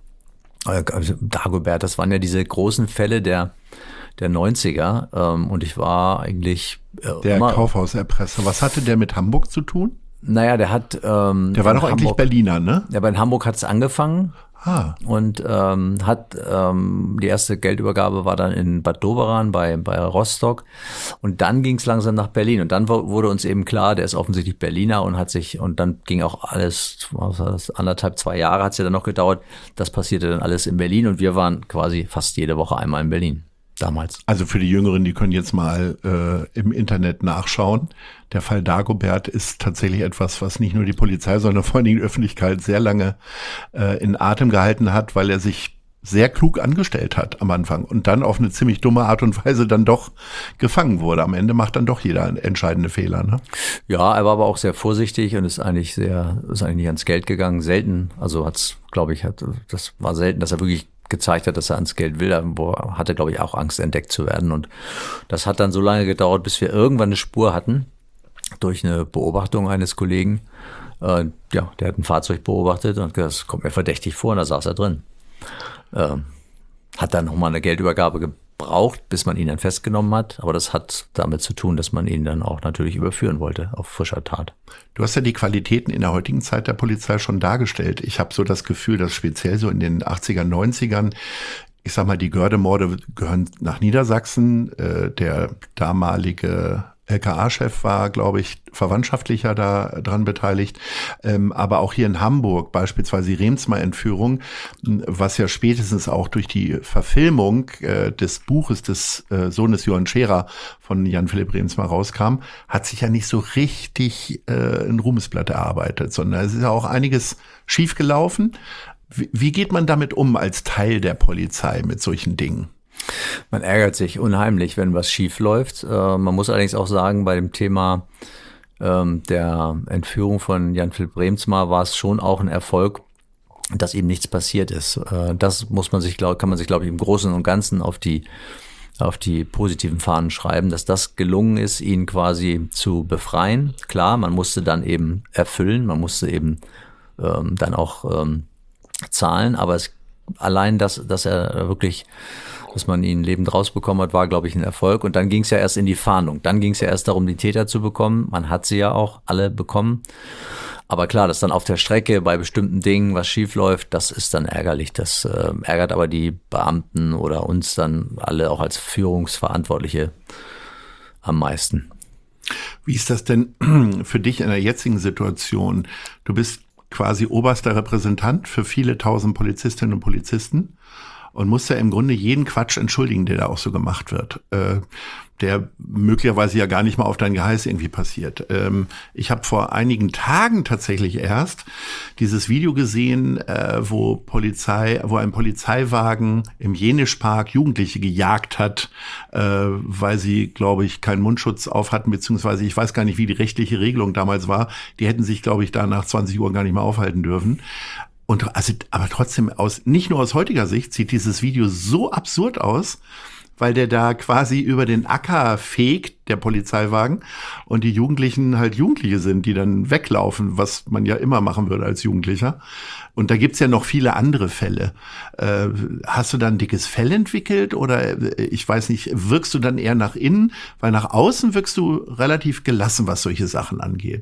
also Dagobert, das waren ja diese großen Fälle der, der neunziger ähm, und ich war eigentlich äh, Der immer, Kaufhauserpresser. Was hatte der mit Hamburg zu tun? Naja, der hat ähm, Der war doch eigentlich Hamburg, Berliner, ne? Ja, aber in Hamburg hat es angefangen. Ah. Und ähm, hat ähm, die erste Geldübergabe war dann in Bad Doberan bei, bei Rostock. Und dann ging es langsam nach Berlin. Und dann wurde uns eben klar, der ist offensichtlich Berliner und hat sich, und dann ging auch alles, was war das, anderthalb, zwei Jahre hat es ja dann noch gedauert. Das passierte dann alles in Berlin und wir waren quasi fast jede Woche einmal in Berlin. Damals. Also für die Jüngeren, die können jetzt mal äh, im Internet nachschauen. Der Fall Dagobert ist tatsächlich etwas, was nicht nur die Polizei, sondern vor allen Dingen die Öffentlichkeit sehr lange äh, in Atem gehalten hat, weil er sich sehr klug angestellt hat am Anfang und dann auf eine ziemlich dumme Art und Weise dann doch gefangen wurde. Am Ende macht dann doch jeder entscheidende Fehler, ne? Ja, er war aber auch sehr vorsichtig und ist eigentlich sehr, ist eigentlich nicht ans Geld gegangen. Selten, also hat's, glaube ich, hat, das war selten, dass er wirklich gezeigt hat, dass er ans Geld will. Er hatte, glaube ich, auch Angst, entdeckt zu werden. Und das hat dann so lange gedauert, bis wir irgendwann eine Spur hatten, durch eine Beobachtung eines Kollegen. Äh, ja, der hat ein Fahrzeug beobachtet und das kommt mir verdächtig vor und da saß er drin. Äh, hat dann nochmal eine Geldübergabe gebraucht, bis man ihn dann festgenommen hat. Aber das hat damit zu tun, dass man ihn dann auch natürlich überführen wollte auf frischer Tat. Du hast ja die Qualitäten in der heutigen Zeit der Polizei schon dargestellt. Ich habe so das Gefühl, dass speziell so in den achtzigern, neunzigern, ich sag mal, die Göhrde-Morde gehören nach Niedersachsen. Äh, der damalige L K A-Chef war, glaube ich, verwandtschaftlicher da dran beteiligt. Ähm, aber auch hier in Hamburg beispielsweise die Remsmar-Entführung, was ja spätestens auch durch die Verfilmung äh, des Buches des äh, Sohnes Johann Scherer von Jan-Philipp Remsmar rauskam, hat sich ja nicht so richtig äh, ein Ruhmesblatt erarbeitet, sondern es ist ja auch einiges schiefgelaufen. Wie, wie geht man damit um als Teil der Polizei mit solchen Dingen? Man ärgert sich unheimlich, wenn was schief läuft. Äh, man muss allerdings auch sagen, bei dem Thema ähm, der Entführung von Jan-Philipp Remsmar war es schon auch ein Erfolg, dass ihm nichts passiert ist. Äh, das muss man sich, glaub, kann man sich, glaube ich, im Großen und Ganzen auf die, auf die positiven Fahnen schreiben, dass das gelungen ist, ihn quasi zu befreien. Klar, man musste dann eben erfüllen, man musste eben ähm, dann auch ähm, zahlen, aber es, allein, dass, dass er wirklich, dass man ihn lebend rausbekommen hat, war, glaube ich, ein Erfolg. Und dann ging es ja erst in die Fahndung. Dann ging es ja erst darum, die Täter zu bekommen. Man hat sie ja auch alle bekommen. Aber klar, dass dann auf der Strecke bei bestimmten Dingen was schief läuft, das ist dann ärgerlich. Das äh, ärgert aber die Beamten oder uns dann alle auch als Führungsverantwortliche am meisten. Wie ist das denn für dich in der jetzigen Situation? Du bist quasi oberster Repräsentant für viele tausend Polizistinnen und Polizisten und musst ja im Grunde jeden Quatsch entschuldigen, der da auch so gemacht wird, äh, der möglicherweise ja gar nicht mal auf dein Geheiß irgendwie passiert. Ähm, ich habe vor einigen Tagen tatsächlich erst dieses Video gesehen, äh, wo Polizei, wo ein Polizeiwagen im Jenischpark Jugendliche gejagt hat, äh, weil sie, glaube ich, keinen Mundschutz auf hatten, beziehungsweise ich weiß gar nicht, wie die rechtliche Regelung damals war. Die hätten sich, glaube ich, da nach zwanzig Uhr gar nicht mehr aufhalten dürfen. Und also, aber trotzdem aus, nicht nur aus heutiger Sicht, sieht dieses Video so absurd aus, weil der da quasi über den Acker fegt, der Polizeiwagen, und die Jugendlichen halt Jugendliche sind, die dann weglaufen, was man ja immer machen würde als Jugendlicher. Und da gibt's ja noch viele andere Fälle. Äh, hast du da ein dickes Fell entwickelt oder, äh, ich weiß nicht, wirkst du dann eher nach innen? Weil nach außen wirkst du relativ gelassen, was solche Sachen angeht.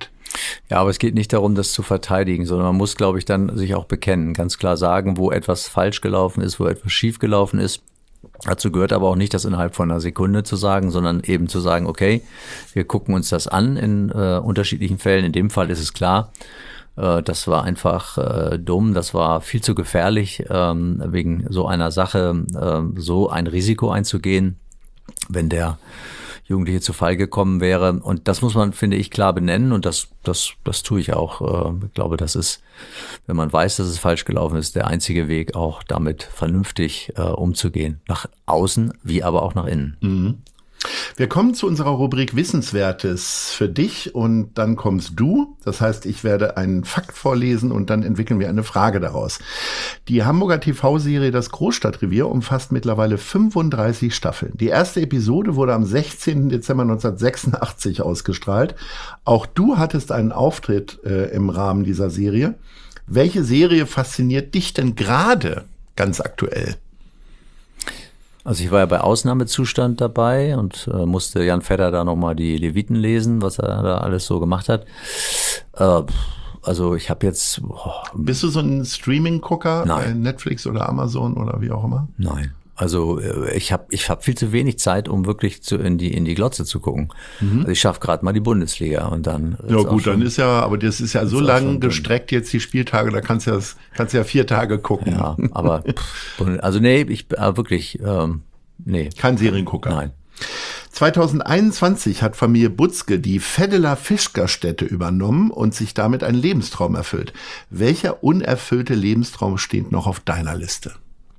Ja, aber es geht nicht darum, das zu verteidigen, sondern man muss, glaube ich, dann sich auch bekennen, ganz klar sagen, wo etwas falsch gelaufen ist, wo etwas schief gelaufen ist. Dazu gehört aber auch nicht, das innerhalb von einer Sekunde zu sagen, sondern eben zu sagen, okay, wir gucken uns das an in äh, unterschiedlichen Fällen. In dem Fall ist es klar, äh, das war einfach äh, dumm, das war viel zu gefährlich, ähm, wegen so einer Sache äh, so ein Risiko einzugehen, wenn der Jugendliche zu Fall gekommen wäre. Und das muss man, finde ich, klar benennen. Und das, das, das tue ich auch. Ich glaube, das ist, wenn man weiß, dass es falsch gelaufen ist, der einzige Weg, auch damit vernünftig äh, umzugehen. Nach außen, wie aber auch nach innen. Mhm. Wir kommen zu unserer Rubrik Wissenswertes für dich und dann kommst du. Das heißt, ich werde einen Fakt vorlesen und dann entwickeln wir eine Frage daraus. Die Hamburger T V-Serie Das Großstadtrevier umfasst mittlerweile fünfunddreißig Staffeln. Die erste Episode wurde am sechzehnten Dezember neunzehnhundertsechsundachtzig ausgestrahlt. Auch du hattest einen Auftritt äh, im Rahmen dieser Serie. Welche Serie fasziniert dich denn gerade ganz aktuell? Also ich war ja bei Ausnahmezustand dabei und äh, musste Jan Fedder da nochmal die Leviten lesen, was er da alles so gemacht hat. Äh, also ich habe jetzt... Oh, Bist du so ein Streaming-Gucker bei Netflix oder Amazon oder wie auch immer? Nein. Also ich habe ich hab viel zu wenig Zeit, um wirklich zu, in die in die Glotze zu gucken. Mhm. Also ich schaffe gerade mal die Bundesliga und dann... Ja gut, dann ist ja, aber das ist ja so lang gestreckt jetzt die Spieltage, da kannst du ja, kannst ja vier Tage gucken. Ja, aber also nee, ich äh, wirklich, ähm, nee. Kein Seriengucker. Nein. zwanzig einundzwanzig hat Familie Butzke die Feddeler Fischgaststätte übernommen und sich damit einen Lebenstraum erfüllt. Welcher unerfüllte Lebenstraum steht noch auf deiner Liste?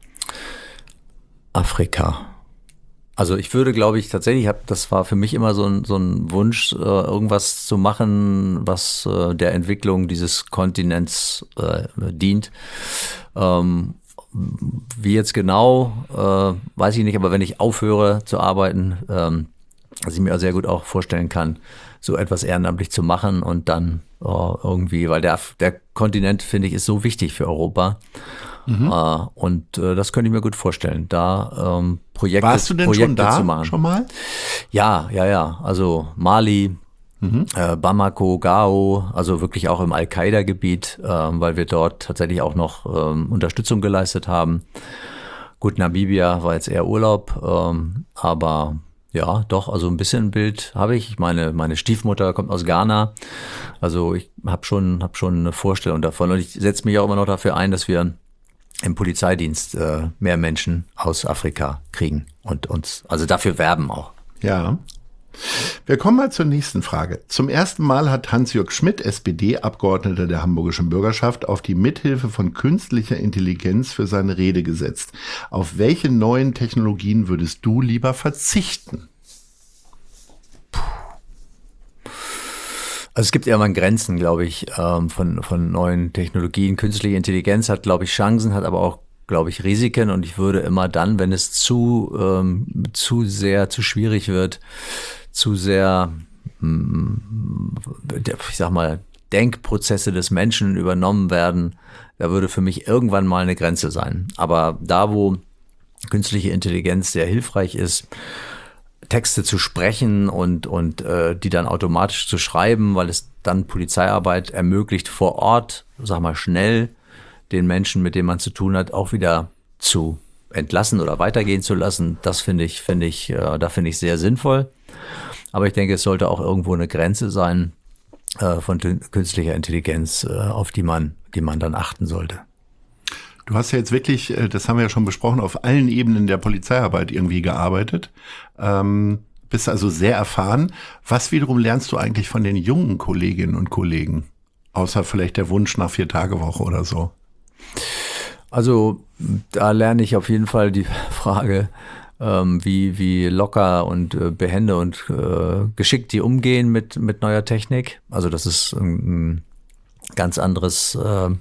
Afrika. Also ich würde, glaube ich, tatsächlich, hab, das war für mich immer so ein, so ein Wunsch, äh, irgendwas zu machen, was äh, der Entwicklung dieses Kontinents äh, dient. Ähm, wie jetzt genau, äh, weiß ich nicht, aber wenn ich aufhöre zu arbeiten, ähm, was ich mir sehr gut auch vorstellen kann, so etwas ehrenamtlich zu machen und dann äh, irgendwie, weil der, der Kontinent, finde ich, ist so wichtig für Europa. Mhm. Äh, und äh, das könnte ich mir gut vorstellen, da ähm, Projekte, Warst du denn Projekte schon da, zu machen. Schon mal? Ja, ja, ja. Also Mali, mhm. äh, Bamako, Gao, also wirklich auch im Al-Qaida-Gebiet, äh, weil wir dort tatsächlich auch noch ähm, Unterstützung geleistet haben. Gut, Namibia war jetzt eher Urlaub, ähm, aber ja, doch, also ein bisschen ein Bild habe ich. Meine, meine Stiefmutter kommt aus Ghana, also ich habe schon, hab schon eine Vorstellung davon und ich setze mich auch immer noch dafür ein, dass wir im Polizeidienst äh, mehr Menschen aus Afrika kriegen und uns, also dafür werben auch. Ja. Wir kommen mal zur nächsten Frage. Zum ersten Mal hat Hans-Jörg Schmidt, S P D-Abgeordneter der hamburgischen Bürgerschaft, auf die Mithilfe von künstlicher Intelligenz für seine Rede gesetzt. Auf welche neuen Technologien würdest du lieber verzichten? Also es gibt ja immer Grenzen, glaube ich, von, von neuen Technologien. Künstliche Intelligenz hat, glaube ich, Chancen, hat aber auch, glaube ich, Risiken. Und ich würde immer dann, wenn es zu, ähm, zu sehr, zu schwierig wird, zu sehr, ich sag mal, Denkprozesse des Menschen übernommen werden, da würde für mich irgendwann mal eine Grenze sein. Aber da, wo künstliche Intelligenz sehr hilfreich ist, Texte zu sprechen und, und äh, die dann automatisch zu schreiben, weil es dann Polizeiarbeit ermöglicht, vor Ort, sag mal, schnell den Menschen, mit denen man zu tun hat, auch wieder zu entlassen oder weitergehen zu lassen. Das finde ich, finde ich, äh, da finde ich sehr sinnvoll. Aber ich denke, es sollte auch irgendwo eine Grenze sein äh, von künstlicher Intelligenz, äh, auf die man, die man dann achten sollte. Du hast ja jetzt wirklich, das haben wir ja schon besprochen, auf allen Ebenen der Polizeiarbeit irgendwie gearbeitet. Ähm, bist also sehr erfahren. Was wiederum lernst du eigentlich von den jungen Kolleginnen und Kollegen? Außer vielleicht der Wunsch nach Vier-Tage-Woche oder so. Also da lerne ich auf jeden Fall die Frage, ähm, wie, wie locker und äh, behende und äh, geschickt die umgehen mit, mit neuer Technik. Also das ist ein, ein ganz anderes... Äh,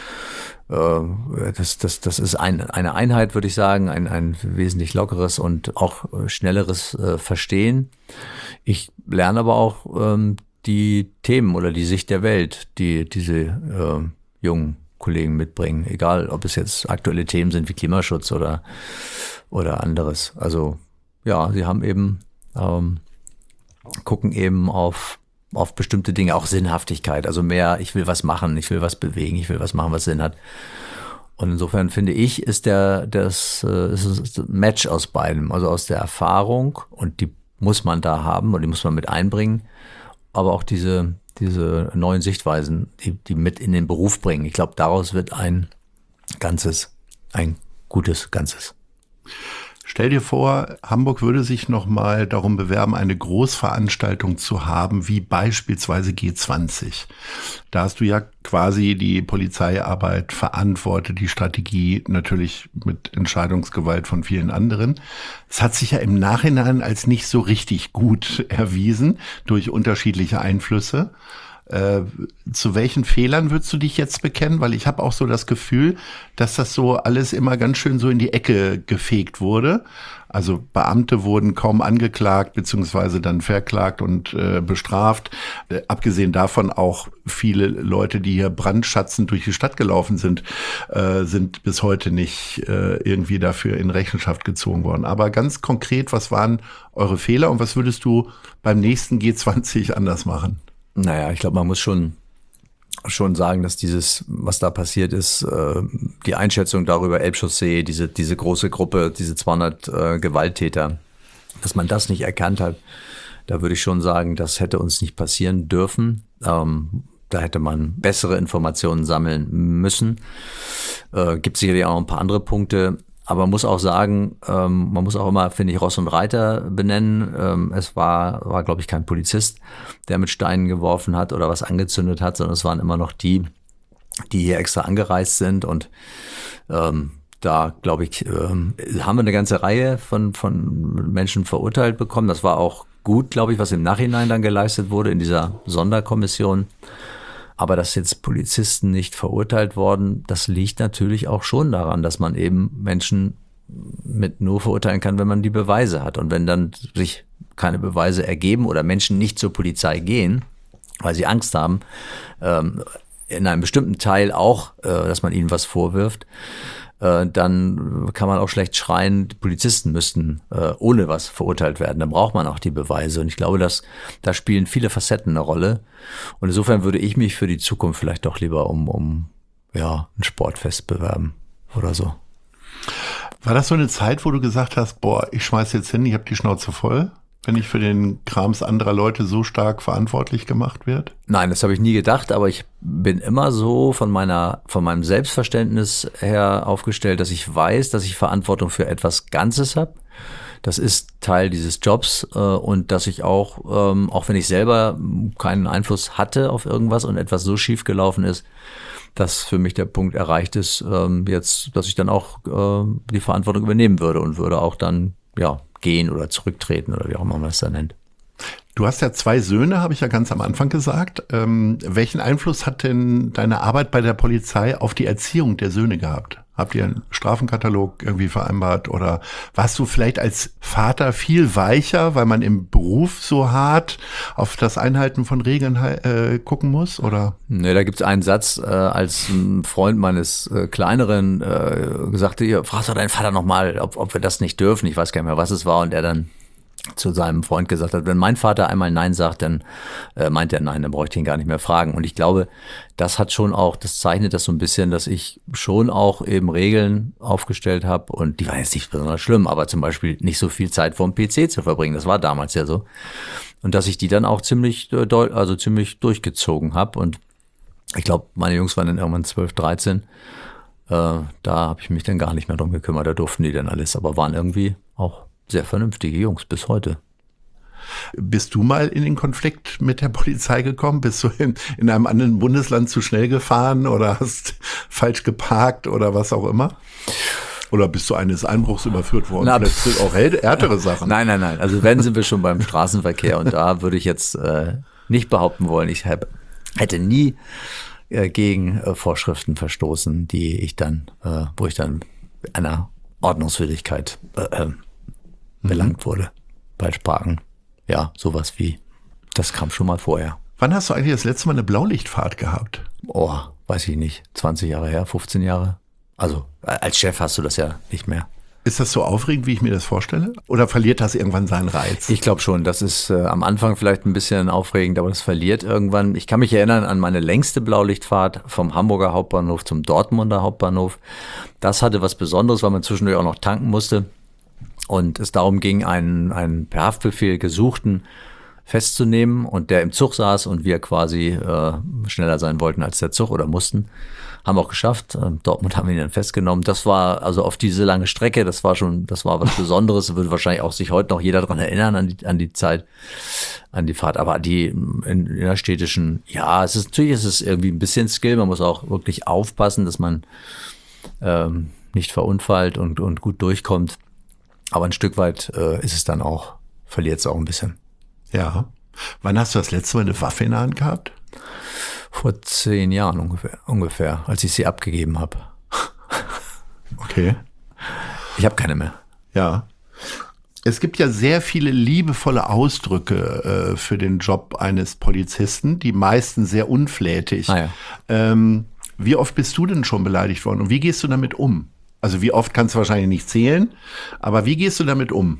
Das, das, das ist ein, eine Einheit, würde ich sagen, ein, ein wesentlich lockeres und auch schnelleres äh, Verstehen. Ich lerne aber auch ähm, die Themen oder die Sicht der Welt, die diese äh, jungen Kollegen mitbringen, egal ob es jetzt aktuelle Themen sind wie Klimaschutz oder, oder anderes. Also ja, sie haben eben, ähm, gucken eben auf auf bestimmte Dinge, auch Sinnhaftigkeit, also mehr, ich will was machen, ich will was bewegen, ich will was machen, was Sinn hat. Und insofern finde ich, ist der das äh, ist ein Match aus beidem, also aus der Erfahrung, und die muss man da haben und die muss man mit einbringen, aber auch diese diese neuen Sichtweisen, die, die mit in den Beruf bringen. Ich glaube, daraus wird ein Ganzes, ein gutes Ganzes. Stell dir vor, Hamburg würde sich nochmal darum bewerben, eine Großveranstaltung zu haben, wie beispielsweise G zwanzig. Da hast du ja quasi die Polizeiarbeit verantwortet, die Strategie natürlich mit Entscheidungsgewalt von vielen anderen. Es hat sich ja im Nachhinein als nicht so richtig gut erwiesen durch unterschiedliche Einflüsse. Äh, zu welchen Fehlern würdest du dich jetzt bekennen? Weil ich habe auch so das Gefühl, dass das so alles immer ganz schön so in die Ecke gefegt wurde. Also Beamte wurden kaum angeklagt, beziehungsweise dann verklagt und äh, bestraft. Äh, abgesehen davon auch viele Leute, die hier brandschatzend durch die Stadt gelaufen sind, äh, sind bis heute nicht äh, irgendwie dafür in Rechenschaft gezogen worden. Aber ganz konkret, was waren eure Fehler und was würdest du beim nächsten G zwanzig anders machen? Naja, ich glaube, man muss schon schon sagen, dass dieses, was da passiert ist, äh, die Einschätzung darüber, Elbchaussee, diese diese große Gruppe, diese zweihundert äh, Gewalttäter, dass man das nicht erkannt hat, da würde ich schon sagen, das hätte uns nicht passieren dürfen. Ähm, da hätte man bessere Informationen sammeln müssen. Äh, gibt sicherlich auch noch ein paar andere Punkte. Aber man muss auch sagen, ähm, man muss auch immer, finde ich, Ross und Reiter benennen. Ähm, es war, war glaube ich, kein Polizist, der mit Steinen geworfen hat oder was angezündet hat, sondern es waren immer noch die, die hier extra angereist sind. Und ähm, da, glaube ich, ähm, haben wir eine ganze Reihe von, von Menschen verurteilt bekommen. Das war auch gut, glaube ich, was im Nachhinein dann geleistet wurde in dieser Sonderkommission. Aber dass jetzt Polizisten nicht verurteilt worden, das liegt natürlich auch schon daran, dass man eben Menschen mit nur verurteilen kann, wenn man die Beweise hat. Und wenn dann sich keine Beweise ergeben oder Menschen nicht zur Polizei gehen, weil sie Angst haben, ähm, in einem bestimmten Teil auch, äh, dass man ihnen was vorwirft, äh, dann kann man auch schlecht schreien, die Polizisten müssten äh, ohne was verurteilt werden. Dann braucht man auch die Beweise. Und ich glaube, dass da spielen viele Facetten eine Rolle. Und insofern würde ich mich für die Zukunft vielleicht doch lieber um, um ja, ein Sportfest bewerben oder so. War das so eine Zeit, wo du gesagt hast, boah, ich schmeiß jetzt hin, ich habe die Schnauze voll, wenn ich für den Krams anderer Leute so stark verantwortlich gemacht wird? Nein, das habe ich nie gedacht, aber ich bin immer so von meiner, von meinem Selbstverständnis her aufgestellt, dass ich weiß, dass ich Verantwortung für etwas Ganzes habe. Das ist Teil dieses Jobs äh, und dass ich auch, ähm, auch wenn ich selber keinen Einfluss hatte auf irgendwas und etwas so schief gelaufen ist, dass für mich der Punkt erreicht ist, ähm, jetzt, dass ich dann auch äh, die Verantwortung übernehmen würde und würde auch dann, ja, gehen oder zurücktreten oder wie auch immer man das dann nennt. Du hast ja zwei Söhne, habe ich ja ganz am Anfang gesagt. Ähm, welchen Einfluss hat denn deine Arbeit bei der Polizei auf die Erziehung der Söhne gehabt? Habt ihr einen Strafenkatalog irgendwie vereinbart oder warst du vielleicht als Vater viel weicher, weil man im Beruf so hart auf das Einhalten von Regeln äh, gucken muss? Oder? Nee, da gibt's einen Satz, äh, als ein Freund meines äh, Kleineren äh, gesagt hat, frag doch deinen Vater nochmal, ob, ob wir das nicht dürfen. Ich weiß gar nicht mehr, was es war. Und er dann zu seinem Freund gesagt hat, wenn mein Vater einmal Nein sagt, dann äh, meint er Nein, dann bräuchte ich ihn gar nicht mehr fragen. Und ich glaube, das hat schon auch, das zeichnet das so ein bisschen, dass ich schon auch eben Regeln aufgestellt habe und die waren jetzt nicht besonders schlimm, aber zum Beispiel nicht so viel Zeit vorm P C zu verbringen, das war damals ja so. Und dass ich die dann auch ziemlich, also ziemlich durchgezogen habe und ich glaube, meine Jungs waren dann irgendwann zwölf, dreizehn, äh, da habe ich mich dann gar nicht mehr drum gekümmert, da durften die dann alles, aber waren irgendwie auch sehr vernünftige Jungs bis heute. Bist du mal in den Konflikt mit der Polizei gekommen? Bist du in, in einem anderen Bundesland zu schnell gefahren oder hast falsch geparkt oder was auch immer? Oder bist du eines Einbruchs überführt worden? Na, Vielleicht sind auch härtere Sachen. Nein, nein, nein. Also wenn, sind wir schon beim Straßenverkehr und da würde ich jetzt äh, nicht behaupten wollen, ich hab, hätte nie äh, gegen äh, Vorschriften verstoßen, die ich dann, äh, wo ich dann einer Ordnungswidrigkeit äh, belangt wurde bei Parken. Ja, sowas wie, das kam schon mal vorher. Wann hast du eigentlich das letzte Mal eine Blaulichtfahrt gehabt? Oh, weiß ich nicht, zwanzig Jahre her, fünfzehn Jahre. Also als Chef hast du das ja nicht mehr. Ist das so aufregend, wie ich mir das vorstelle? Oder verliert das irgendwann seinen Reiz? Ich glaube schon, das ist äh, am Anfang vielleicht ein bisschen aufregend, aber das verliert irgendwann. Ich kann mich erinnern an meine längste Blaulichtfahrt vom Hamburger Hauptbahnhof zum Dortmunder Hauptbahnhof. Das hatte was Besonderes, weil man zwischendurch auch noch tanken musste und es darum ging, einen, einen per Haftbefehl Gesuchten festzunehmen und der im Zug saß und wir quasi äh, schneller sein wollten als der Zug oder mussten. Haben wir auch geschafft. Dortmund haben wir ihn dann festgenommen. Das war also auf diese lange Strecke, das war schon, das war was Besonderes. Würde wahrscheinlich auch sich heute noch jeder daran erinnern, an die, an die Zeit, an die Fahrt. Aber die in, innerstädtischen, ja, es ist natürlich, es ist irgendwie ein bisschen Skill. Man muss auch wirklich aufpassen, dass man ähm, nicht verunfallt und, und gut durchkommt. Aber ein Stück weit äh, ist es dann auch, verliert es auch ein bisschen. Ja. Wann hast du das letzte Mal eine Waffe in der Hand gehabt? Vor zehn Jahren ungefähr, ungefähr, als ich sie abgegeben habe. Okay. Ich habe keine mehr. Ja. Es gibt ja sehr viele liebevolle Ausdrücke äh, für den Job eines Polizisten, die meisten sehr unflätig. Ah ja. ähm, wie oft bist du denn schon beleidigt worden und wie gehst du damit um? Also wie oft kannst du wahrscheinlich nicht zählen, aber wie gehst du damit um?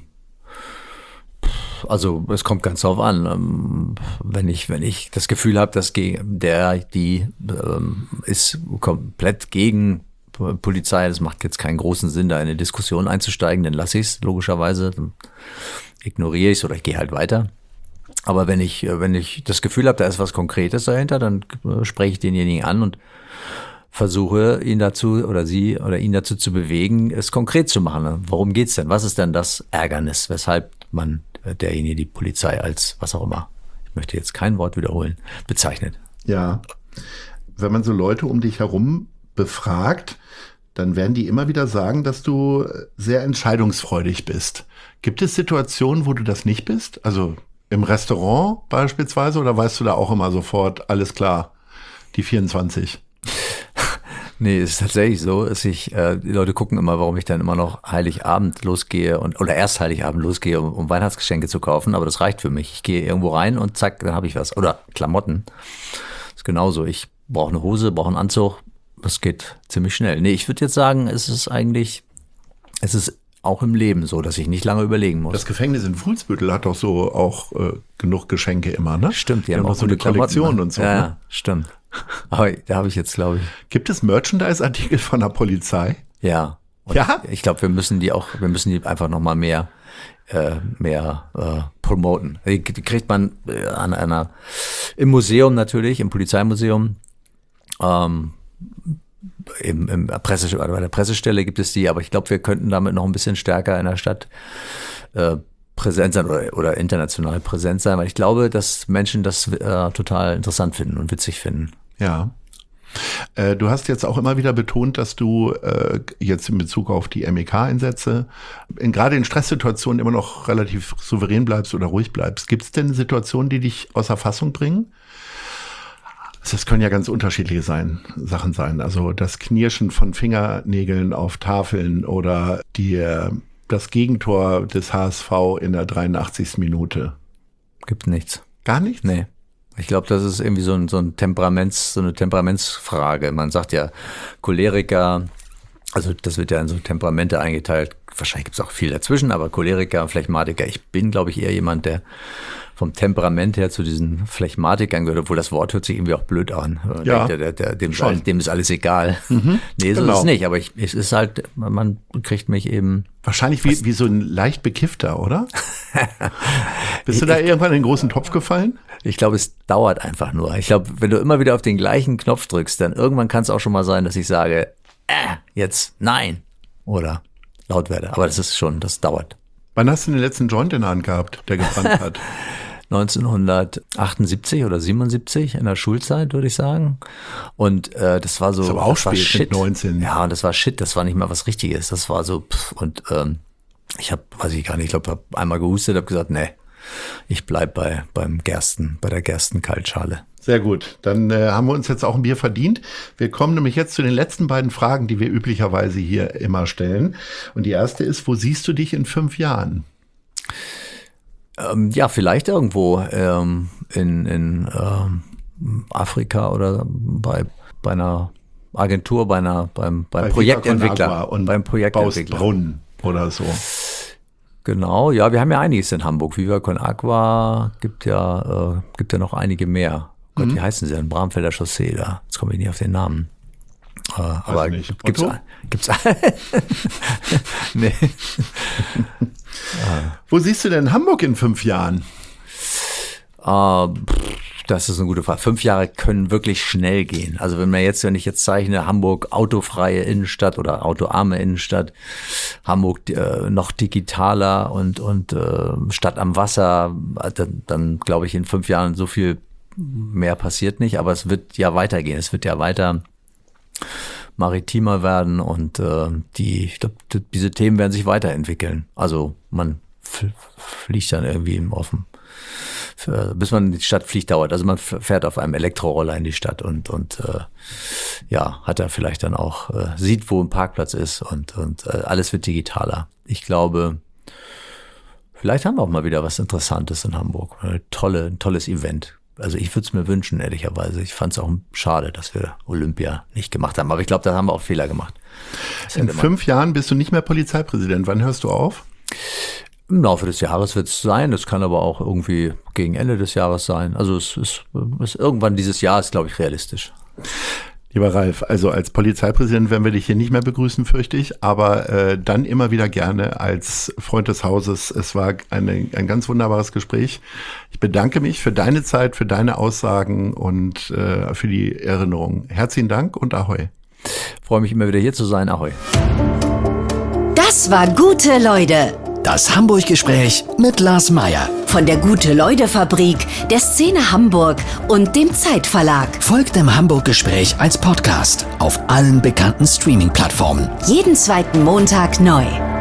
Also es kommt ganz drauf an. Wenn ich, wenn ich das Gefühl habe, dass der, die ähm, ist komplett gegen Polizei, das macht jetzt keinen großen Sinn, da in eine Diskussion einzusteigen, dann lasse ich es logischerweise, dann ignoriere ich es oder ich gehe halt weiter. Aber wenn ich, wenn ich das Gefühl habe, da ist was Konkretes dahinter, dann spreche ich denjenigen an und versuche ihn dazu oder sie oder ihn dazu zu bewegen, es konkret zu machen. Worum geht's denn? Was ist denn das Ärgernis, weshalb man derjenige die Polizei als, was auch immer, ich möchte jetzt kein Wort wiederholen, bezeichnet? Ja, wenn man so Leute um dich herum befragt, dann werden die immer wieder sagen, dass du sehr entscheidungsfreudig bist. Gibt es Situationen, wo du das nicht bist? Also im Restaurant beispielsweise, oder weißt du da auch immer sofort, alles klar, die vierundzwanzig? Nee, es ist tatsächlich so, dass ich, äh, die Leute gucken immer, warum ich dann immer noch Heiligabend losgehe und oder erst Heiligabend losgehe, um, um Weihnachtsgeschenke zu kaufen, aber das reicht für mich. Ich gehe irgendwo rein und zack, dann habe ich was. Oder Klamotten. Das ist genauso. Ich brauche eine Hose, brauche einen Anzug. Das geht ziemlich schnell. Nee, ich würde jetzt sagen, es ist eigentlich, es ist auch im Leben so, dass ich nicht lange überlegen muss. Das Gefängnis in Fuhlsbüttel hat doch so auch äh, genug Geschenke immer, ne? Stimmt, die, die haben haben auch so eine Klamotten, Kollektion ne? und so. Ja, ne? ja, stimmt. Aber da habe ich jetzt, glaube ich. Gibt es Merchandise-Artikel von der Polizei? Ja. Und Ja? Ich glaube, wir müssen die auch, wir müssen die einfach nochmal mehr, äh, mehr äh, promoten. Die, die kriegt man äh, an einer, im Museum natürlich, im Polizeimuseum, ähm, im, im Presse, bei der Pressestelle gibt es die, aber ich glaube, wir könnten damit noch ein bisschen stärker in der Stadt äh, präsent sein oder, oder international präsent sein, weil ich glaube, dass Menschen das äh, total interessant finden und witzig finden. Ja. Äh, du hast jetzt auch immer wieder betont, dass du äh, jetzt in Bezug auf die M E K-Einsätze in, gerade in Stresssituationen immer noch relativ souverän bleibst oder ruhig bleibst. Gibt es denn Situationen, die dich außer Fassung bringen? Das können ja ganz unterschiedliche sein, Sachen sein. Also das Knirschen von Fingernägeln auf Tafeln oder die, das Gegentor des H S V in der dreiundachtzigsten Minute. Gibt nichts. Gar nichts? Nee. Ich glaube, das ist irgendwie so ein, so ein Temperaments, so eine Temperamentsfrage. Man sagt ja Choleriker, also das wird ja in so Temperamente eingeteilt. Wahrscheinlich gibt es auch viel dazwischen, aber Choleriker, Phlegmatiker. Ich bin, glaube ich, eher jemand, der vom Temperament her zu diesen Phlegmatikern gehört, obwohl das Wort hört sich irgendwie auch blöd an. Ja, der, der, der, dem, ist schon. alles, dem ist alles egal. Mhm, nee, so genau. ist es nicht, aber ich, es ist halt, man kriegt mich eben. Wahrscheinlich wie, wie so ein leicht Bekiffter, oder? Bist du da irgendwann in den großen Topf gefallen? Ich glaube, es dauert einfach nur. Ich glaube, wenn du immer wieder auf den gleichen Knopf drückst, dann irgendwann kann es auch schon mal sein, dass ich sage, äh, jetzt nein oder laut werde. Aber das ist schon, das dauert. Wann hast du den letzten Joint in der Hand gehabt, der gebrannt hat? neunzehnhundertachtundsiebzig oder siebenundsiebzig in der Schulzeit, würde ich sagen. Und äh, das war so. Das ist aber auch das war spät Shit. mit neunzehn. Ja, und das war Shit, das war nicht mal was Richtiges. Das war so, pff, und ähm, ich habe, weiß ich gar nicht, ich glaube, habe einmal gehustet, habe gesagt, nee, ich bleib bei beim Gersten, bei der Gerstenkaltschale. Sehr gut, dann äh, haben wir uns jetzt auch ein Bier verdient. Wir kommen nämlich jetzt zu den letzten beiden Fragen, die wir üblicherweise hier immer stellen. Und die erste ist, wo siehst du dich in fünf Jahren? Ähm, ja, vielleicht irgendwo ähm, in, in ähm, Afrika oder bei, bei einer Agentur, bei einer, beim, beim Bei Projektentwickler. Viva Con Agua und beim Projektentwickler. baust Brunnen. oder so. Genau, ja, wir haben ja einiges in Hamburg. Viva Con Agua, gibt ja, äh, gibt ja noch einige mehr. Gott, mhm. wie heißen sie denn? Bramfelder Chaussee, da. Jetzt komme ich nicht auf den Namen. Äh, aber nicht. gibt's, Otto? gibt's, nee. Wo siehst du denn Hamburg in fünf Jahren? Uh, das ist eine gute Frage. Fünf Jahre können wirklich schnell gehen. Also wenn man jetzt, wenn ich jetzt zeichne, Hamburg autofreie Innenstadt oder autoarme Innenstadt, Hamburg äh, noch digitaler und, und äh, Stadt am Wasser, dann, dann glaube ich in fünf Jahren so viel mehr passiert nicht. Aber es wird ja weitergehen. Es wird ja weiter maritimer werden und äh, die, ich glaube, diese Themen werden sich weiterentwickeln. Also man f- fliegt dann irgendwie auf dem Für, bis man in die Stadt fliegt, dauert. Also man fährt auf einem Elektroroller in die Stadt und, und äh, ja, hat da vielleicht dann auch, äh, sieht, wo ein Parkplatz ist und, und äh, alles wird digitaler. Ich glaube, vielleicht haben wir auch mal wieder was Interessantes in Hamburg. Eine tolle, ein tolles Event. Also ich würde es mir wünschen, ehrlicherweise. Ich fand es auch schade, dass wir Olympia nicht gemacht haben. Aber ich glaube, da haben wir auch Fehler gemacht. In fünf Jahren bist du nicht mehr Polizeipräsident. Wann hörst du auf? Im Laufe des Jahres wird es sein, es kann aber auch irgendwie gegen Ende des Jahres sein. Also es ist, es ist irgendwann dieses Jahr ist, glaube ich, realistisch. Lieber Ralf, also als Polizeipräsident werden wir dich hier nicht mehr begrüßen, fürchte ich, aber äh, dann immer wieder gerne als Freund des Hauses. Es war eine, ein ganz wunderbares Gespräch. Ich bedanke mich für deine Zeit, für deine Aussagen und äh, für die Erinnerung. Herzlichen Dank und Ahoi. Freue mich immer wieder hier zu sein. Ahoi. Das war Gute Leute. Das Hamburg-Gespräch mit Lars Meier. Von der Gute-Leute-Fabrik, der Szene Hamburg und dem Zeitverlag. Folgt dem Hamburg-Gespräch als Podcast auf allen bekannten Streaming-Plattformen. Jeden zweiten Montag neu.